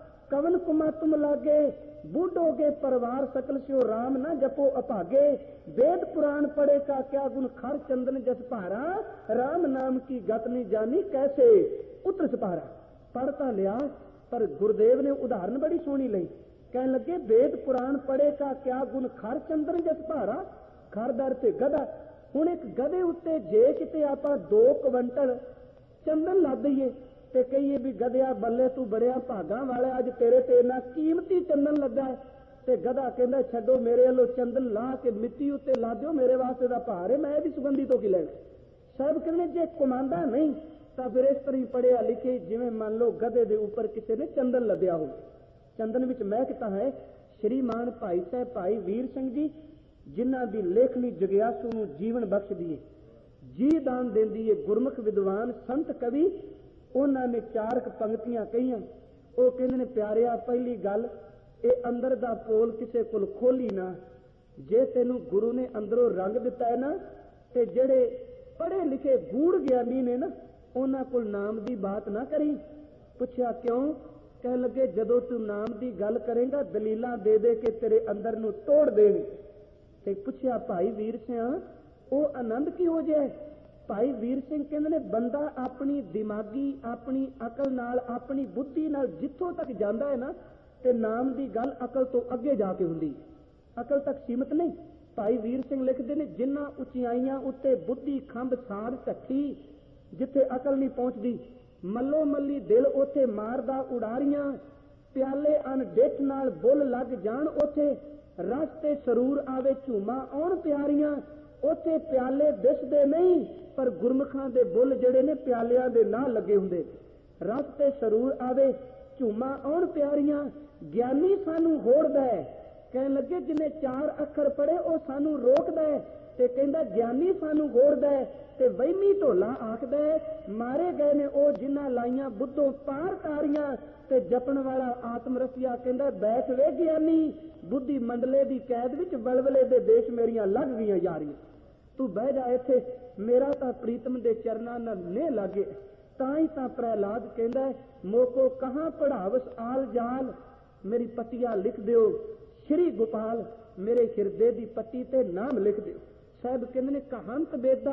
ਕਵਨ ਕੁਮਾ ਤੁਮ ਲਾਗੇ, बूढ़ोगे परिवार सकल स्यो राम न जपो अभागे। वेद पुराण पढ़े का क्या गुण खर चंदन जस भारा, राम नाम की गत नहीं जानी कैसे उतर सपारा। पढ़ता लिया पर गुरुदेव ने उदाहरण बड़ी सोहनी ली। कहने लगे वेद पुराण पढ़े का क्या गुण खर चंदन जस भारा। खर दर ते गधा, हुण एक गधे उत्ते जे किते आपां दो क्विंटल चंदन ला दईए ते कहिए भी गधिया बल्ले तू बड़िया भागा वाले, अज तेरे ते इन्ना कीमती चंदन लगा है। ते गधा कहंदा छड्डो मेरे वालों चंदन ला के मिट्टी उत्ते ला दिओ, मेरे वास्ते दा भार है, मैं भी सुगंधी तो की लैणा। साहब कहंदे जे कमांदा नहीं तां फिर इस तरह पढ़िया लिखे जिवें मान लो गधे दे उपर किसी ने चंदन लद्या हो। चंदन विच महकता है। श्रीमान भाई साहब भाई वीर सिंह जी जिन्हां दी लेखनी जगियासू नूं जीवन बख्शदी है, जी दान देंदी है। गुरमुख विद्वान संत कवि उन्हां ने चार पंक्तियां कहियां। वो कहंदे ने प्यारिया पहली गल ये अंदर दा पोल किसे कोल खोली ना। जे तेनू गुरु ने अंदरों रंग दिता है ना ते जेड़े पढ़े लिखे गूढ़ ज्ञानी ने ना उन्हां कोल नाम दी बात ना करी। पुछया क्यों? कह लगे जदों तू नाम दी गल करेगा दलीलां दे दे के तेरे अंदर नू तोड़ देण। ते पुछया भाई वीर सिंह वो आनंद की हो जाए? भाई वीर सिंह कहंदे ने बंदा अपनी दिमागी अपनी अकल नाल अपनी बुद्धि नाल जिथों तक जांदा है ना ते नाम दी गल अकल तो अगे जाके हुंदी, अकल तक सीमित नहीं। भाई वीर सिंह लिखदे ने जिन्हां उचियाइयां उत्ते बुद्धि खंभ साड़ ढट्ठी, जिथे अकल नहीं पहुंचदी मल्लो मल्ली दिल उथे मारदा उड़ारियां। प्याले अन डिठ नाल बुल लग जाण उथे, रस्ते सरूर आवे झूमा आउण प्यारियां। उथे प्याले दिसदे नहीं पर गुरमुखां दे बुल जिहड़े ने प्यालियां दे नाल लगे हुंदे। रस्ते सरूर आवे झूमा आउण प्यारियां। ज्ञानी सानू होड़दा है। कहण लगे जिन्हें चार अखर पढ़े वो सानू रोकदा है ते कहंदा ज्ञानी सानू होड़दा है ते वहमी ढोला आखदा है मारे गए ने ओ जिन्हां लाइयां बुद्धों पार तारियां। ते जपण वाला आत्म रसिया कहंदा बैठ वे ज्ञानी, बुद्धि मंडले दी कैद विच वलवले दे देश मेरियां लग गईयां यारियां। तू बह जा इत्थे मेरा तां प्रीतम दे चरनां नाल नेह लागे। तां ही तां प्रहलाद कहंदा मोको कहां पढ़ावस आल जाल, मेरी पतिया लिख दिओ श्री गोपाल, मेरे हिरदे दी पट्टी ते नाम लिख दिओ। साहब कहंदे ने कहांत बेदा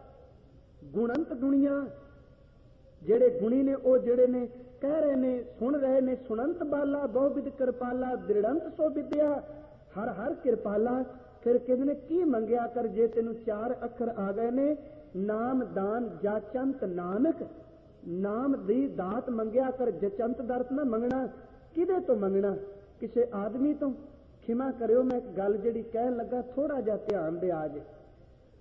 गुणंत गुणियां। जेड़े गुणी ने ओ जेड़े ने कह रहे ने सुन रहे ने सुनंत बाला बहुविध कृपाला दृढ़ंत सो विद्या हर हर कृपाला। फिर कहंदे ने की मंगया कर जे तेनू चार अखर आ गए ने नाम दान जाचंत नानक। नाम दी दात मंगया कर, जचंत दरत ना मंगना। किदे तो मंगना? किसे आदमी तो। खिमा करियो मैं एक गल जिहड़ी कहन लगा थोड़ा जिहा ध्यान दे आ जे।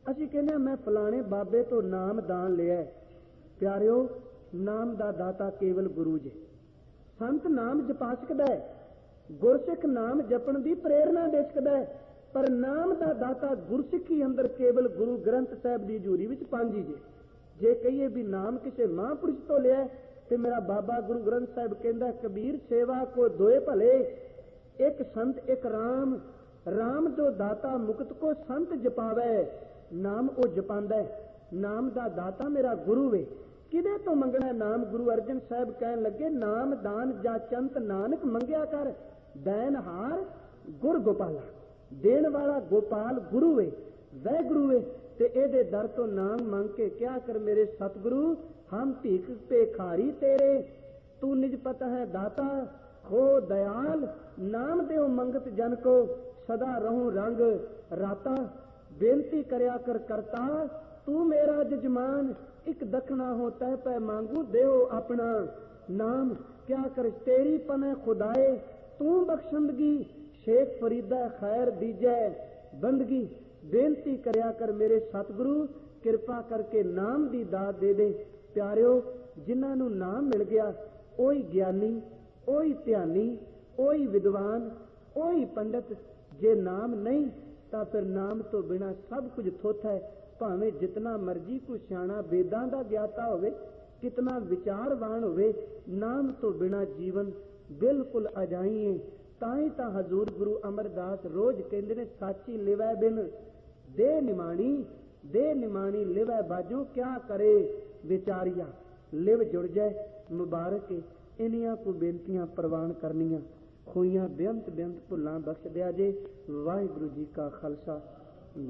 ਅਸੀਂ ਕਹਿੰਦੇ ਮੈਂ ਫਲਾਣੇ ਬਾਬੇ ਤੋਂ ਨਾਮ ਦਾਨ ਲਿਆ। ਪਿਆਰਿਓ, ਨਾਮ ਦਾ ਦਾਤਾ ਕੇਵਲ ਗੁਰੂ ਜੀ। ਸੰਤ ਨਾਮ ਜਪਾ ਸਕਦਾ ਹੈ, ਗੁਰਸਿੱਖ ਨਾਮ ਜਪਣ ਦੀ ਪ੍ਰੇਰਨਾ ਦੇ ਸਕਦਾ ਹੈ, ਪਰ ਨਾਮ ਦਾ ਦਾਤਾ ਗੁਰਸਿੱਖੀ ਅੰਦਰ ਕੇਵਲ ਗੁਰੂ ਗ੍ਰੰਥ ਸਾਹਿਬ ਦੀ ਹਜ਼ੂਰੀ ਵਿੱਚ ਪੰਜ ਹੀ ਜੇ। ਜੇ ਕਹੀਏ ਵੀ ਨਾਮ ਕਿਸੇ ਮਹਾਂਪੁਰਸ਼ ਤੋਂ ਲਿਆ ਤੇ ਮੇਰਾ ਬਾਬਾ ਗੁਰੂ ਗ੍ਰੰਥ ਸਾਹਿਬ ਕਹਿੰਦਾ ਕਬੀਰ ਸੇਵਾ ਕੋ ਦੋਏ ਭਲੇ, ਇੱਕ ਸੰਤ ਇੱਕ ਰਾਮ, ਰਾਮ ਜੋ ਦਾਤਾ ਮੁਕਤ ਕੋ ਸੰਤ ਜਪਾਵੇ। ਨਾਮ ਉਹ ਜਪਾਂਦਾ, ਨਾਮ ਦਾ ਦਾਤਾ ਮੇਰਾ ਗੁਰੂ ਵੇ। ਕਿਹਦੇ ਤੋਂ ਮੰਗਣਾ ਨਾਮ? ਗੁਰੂ ਅਰਜਨ ਸਾਹਿਬ ਕਹਿਣ ਲੱਗੇ ਨਾਮ ਦਾਨ ਜਾ ਚੰਤ ਨਾਨਕ ਮੰਗਿਆ ਕਰ, ਦੈਨਹਾਰ ਗੁਰ ਗੋਪਾਲਾ। ਦੇਣ ਵਾਲਾ ਗੋਪਾਲ ਗੁਰੂ ਵੇ, ਵੈ ਗੁਰੂ ਵੇ, ਤੇ ਇਹਦੇ ਦਰ ਤੋਂ ਨਾਮ ਮੰਗ ਕੇ ਕਿਆ ਕਰ ਮੇਰੇ ਸਤਿਗੁਰੂ ਹਮ ਭੀਖ ਭੇਖਾਰੀ ਤੇਰੇ, ਤੂੰ ਨਿਜ ਪਤ ਹੈ ਦਾਤਾ ਹੋ ਦਇਆਲ, ਨਾਮ ਦਿਓ ਮੰਗਤ ਜਨ ਕੋ ਸਦਾ ਰਹੂੰ ਰੰਗ ਰਾਤਾ। ਬੇਨਤੀ ਕਰਿਆ ਕਰ ਕਰਤਾ ਤੂੰ ਮੇਰਾ ਜਜਮਾਨ, ਇੱਕ ਦਖਣਾ ਹੋ ਤੈ ਪੈ ਮੰਗੂ ਦਿਓ ਆਪਣਾ ਨਾਮ। ਕਿਆ ਕਰ ਤੇਰੀ ਪਨੇ ਖੁਦਾਏ ਤੂੰ ਬਖਸ਼ੰਦਗੀ, ਸ਼ੇਖ ਫਰੀਦਾ ਖੈਰ ਦੀਜੈ ਬੰਦਗੀ। ਬੇਨਤੀ ਕਰਿਆ ਕਰ ਮੇਰੇ ਸਤਿਗੁਰੂ ਕਿਰਪਾ ਕਰਕੇ ਨਾਮ ਦੀ ਦਾਤ ਦੇ ਦੇ। ਪਿਆਰਿਓ, ਜਿਨ੍ਹਾਂ ਨੂੰ ਨਾਮ ਮਿਲ ਗਿਆ ਉਹੀ ਗਿਆਨੀ, ਉਹੀ ਧਿਆਨੀ, ਉਹੀ ਵਿਦਵਾਨ, ਉਹੀ ਪੰਡਤ। ਜੇ ਨਾਮ ਨਹੀਂ ਤਾਂ ਫਿਰ ਨਾਮ ਤੋਂ ਬਿਨਾਂ ਸਭ ਕੁਝ ਥੋਥ ਹੈ। ਭਾਵੇਂ ਜਿਤਨਾ ਮਰਜੀ ਕੋ ਸਿਆਣਾ ਵੇਦਾਂ ਦਾ ਗਿਆਤਾ ਹੋਵੇ, ਕਿਤਨਾ ਵਿਚਾਰਵਾਨ ਹੋਵੇ, ਨਾਮ ਤੋਂ ਬਿਨਾਂ ਜੀਵਨ ਬਿਲਕੁਲ ਅਜਾਈਏ। ਤਾਂ ਹੀ ਤਾਂ ਹਜ਼ੂਰ ਗੁਰੂ ਅਮਰਦਾਸ ਰੋਜ਼ ਕਹਿੰਦੇ ਨੇ ਸਾਚੀ ਲਿਵੈ ਬਿਨ ਦੇ ਨਿਮਾਣੀ, ਦੇ ਨਿਮਾਣੀ ਲਿਵੈ ਬਾਜੂ ਕਿਆ ਕਰੇ ਵਿਚਾਰੀਆ। ਲਿਵ ਜੁੜ ਜਾਏ ਮੁਬਾਰਕ। ਇਨੀਆਂ ਕੋ ਬੇਨਤੀਆਂ ਪ੍ਰਵਾਨ ਕਰਨੀਆਂ, ਖੋਈਆਂ ਬੇਅੰਤ ਬੇਅੰਤ ਭੁੱਲਾਂ ਬਖਸ਼ ਦਿਆ ਜੇ। ਵਾਹਿਗੁਰੂ ਜੀ ਕਾ ਖਾਲਸਾ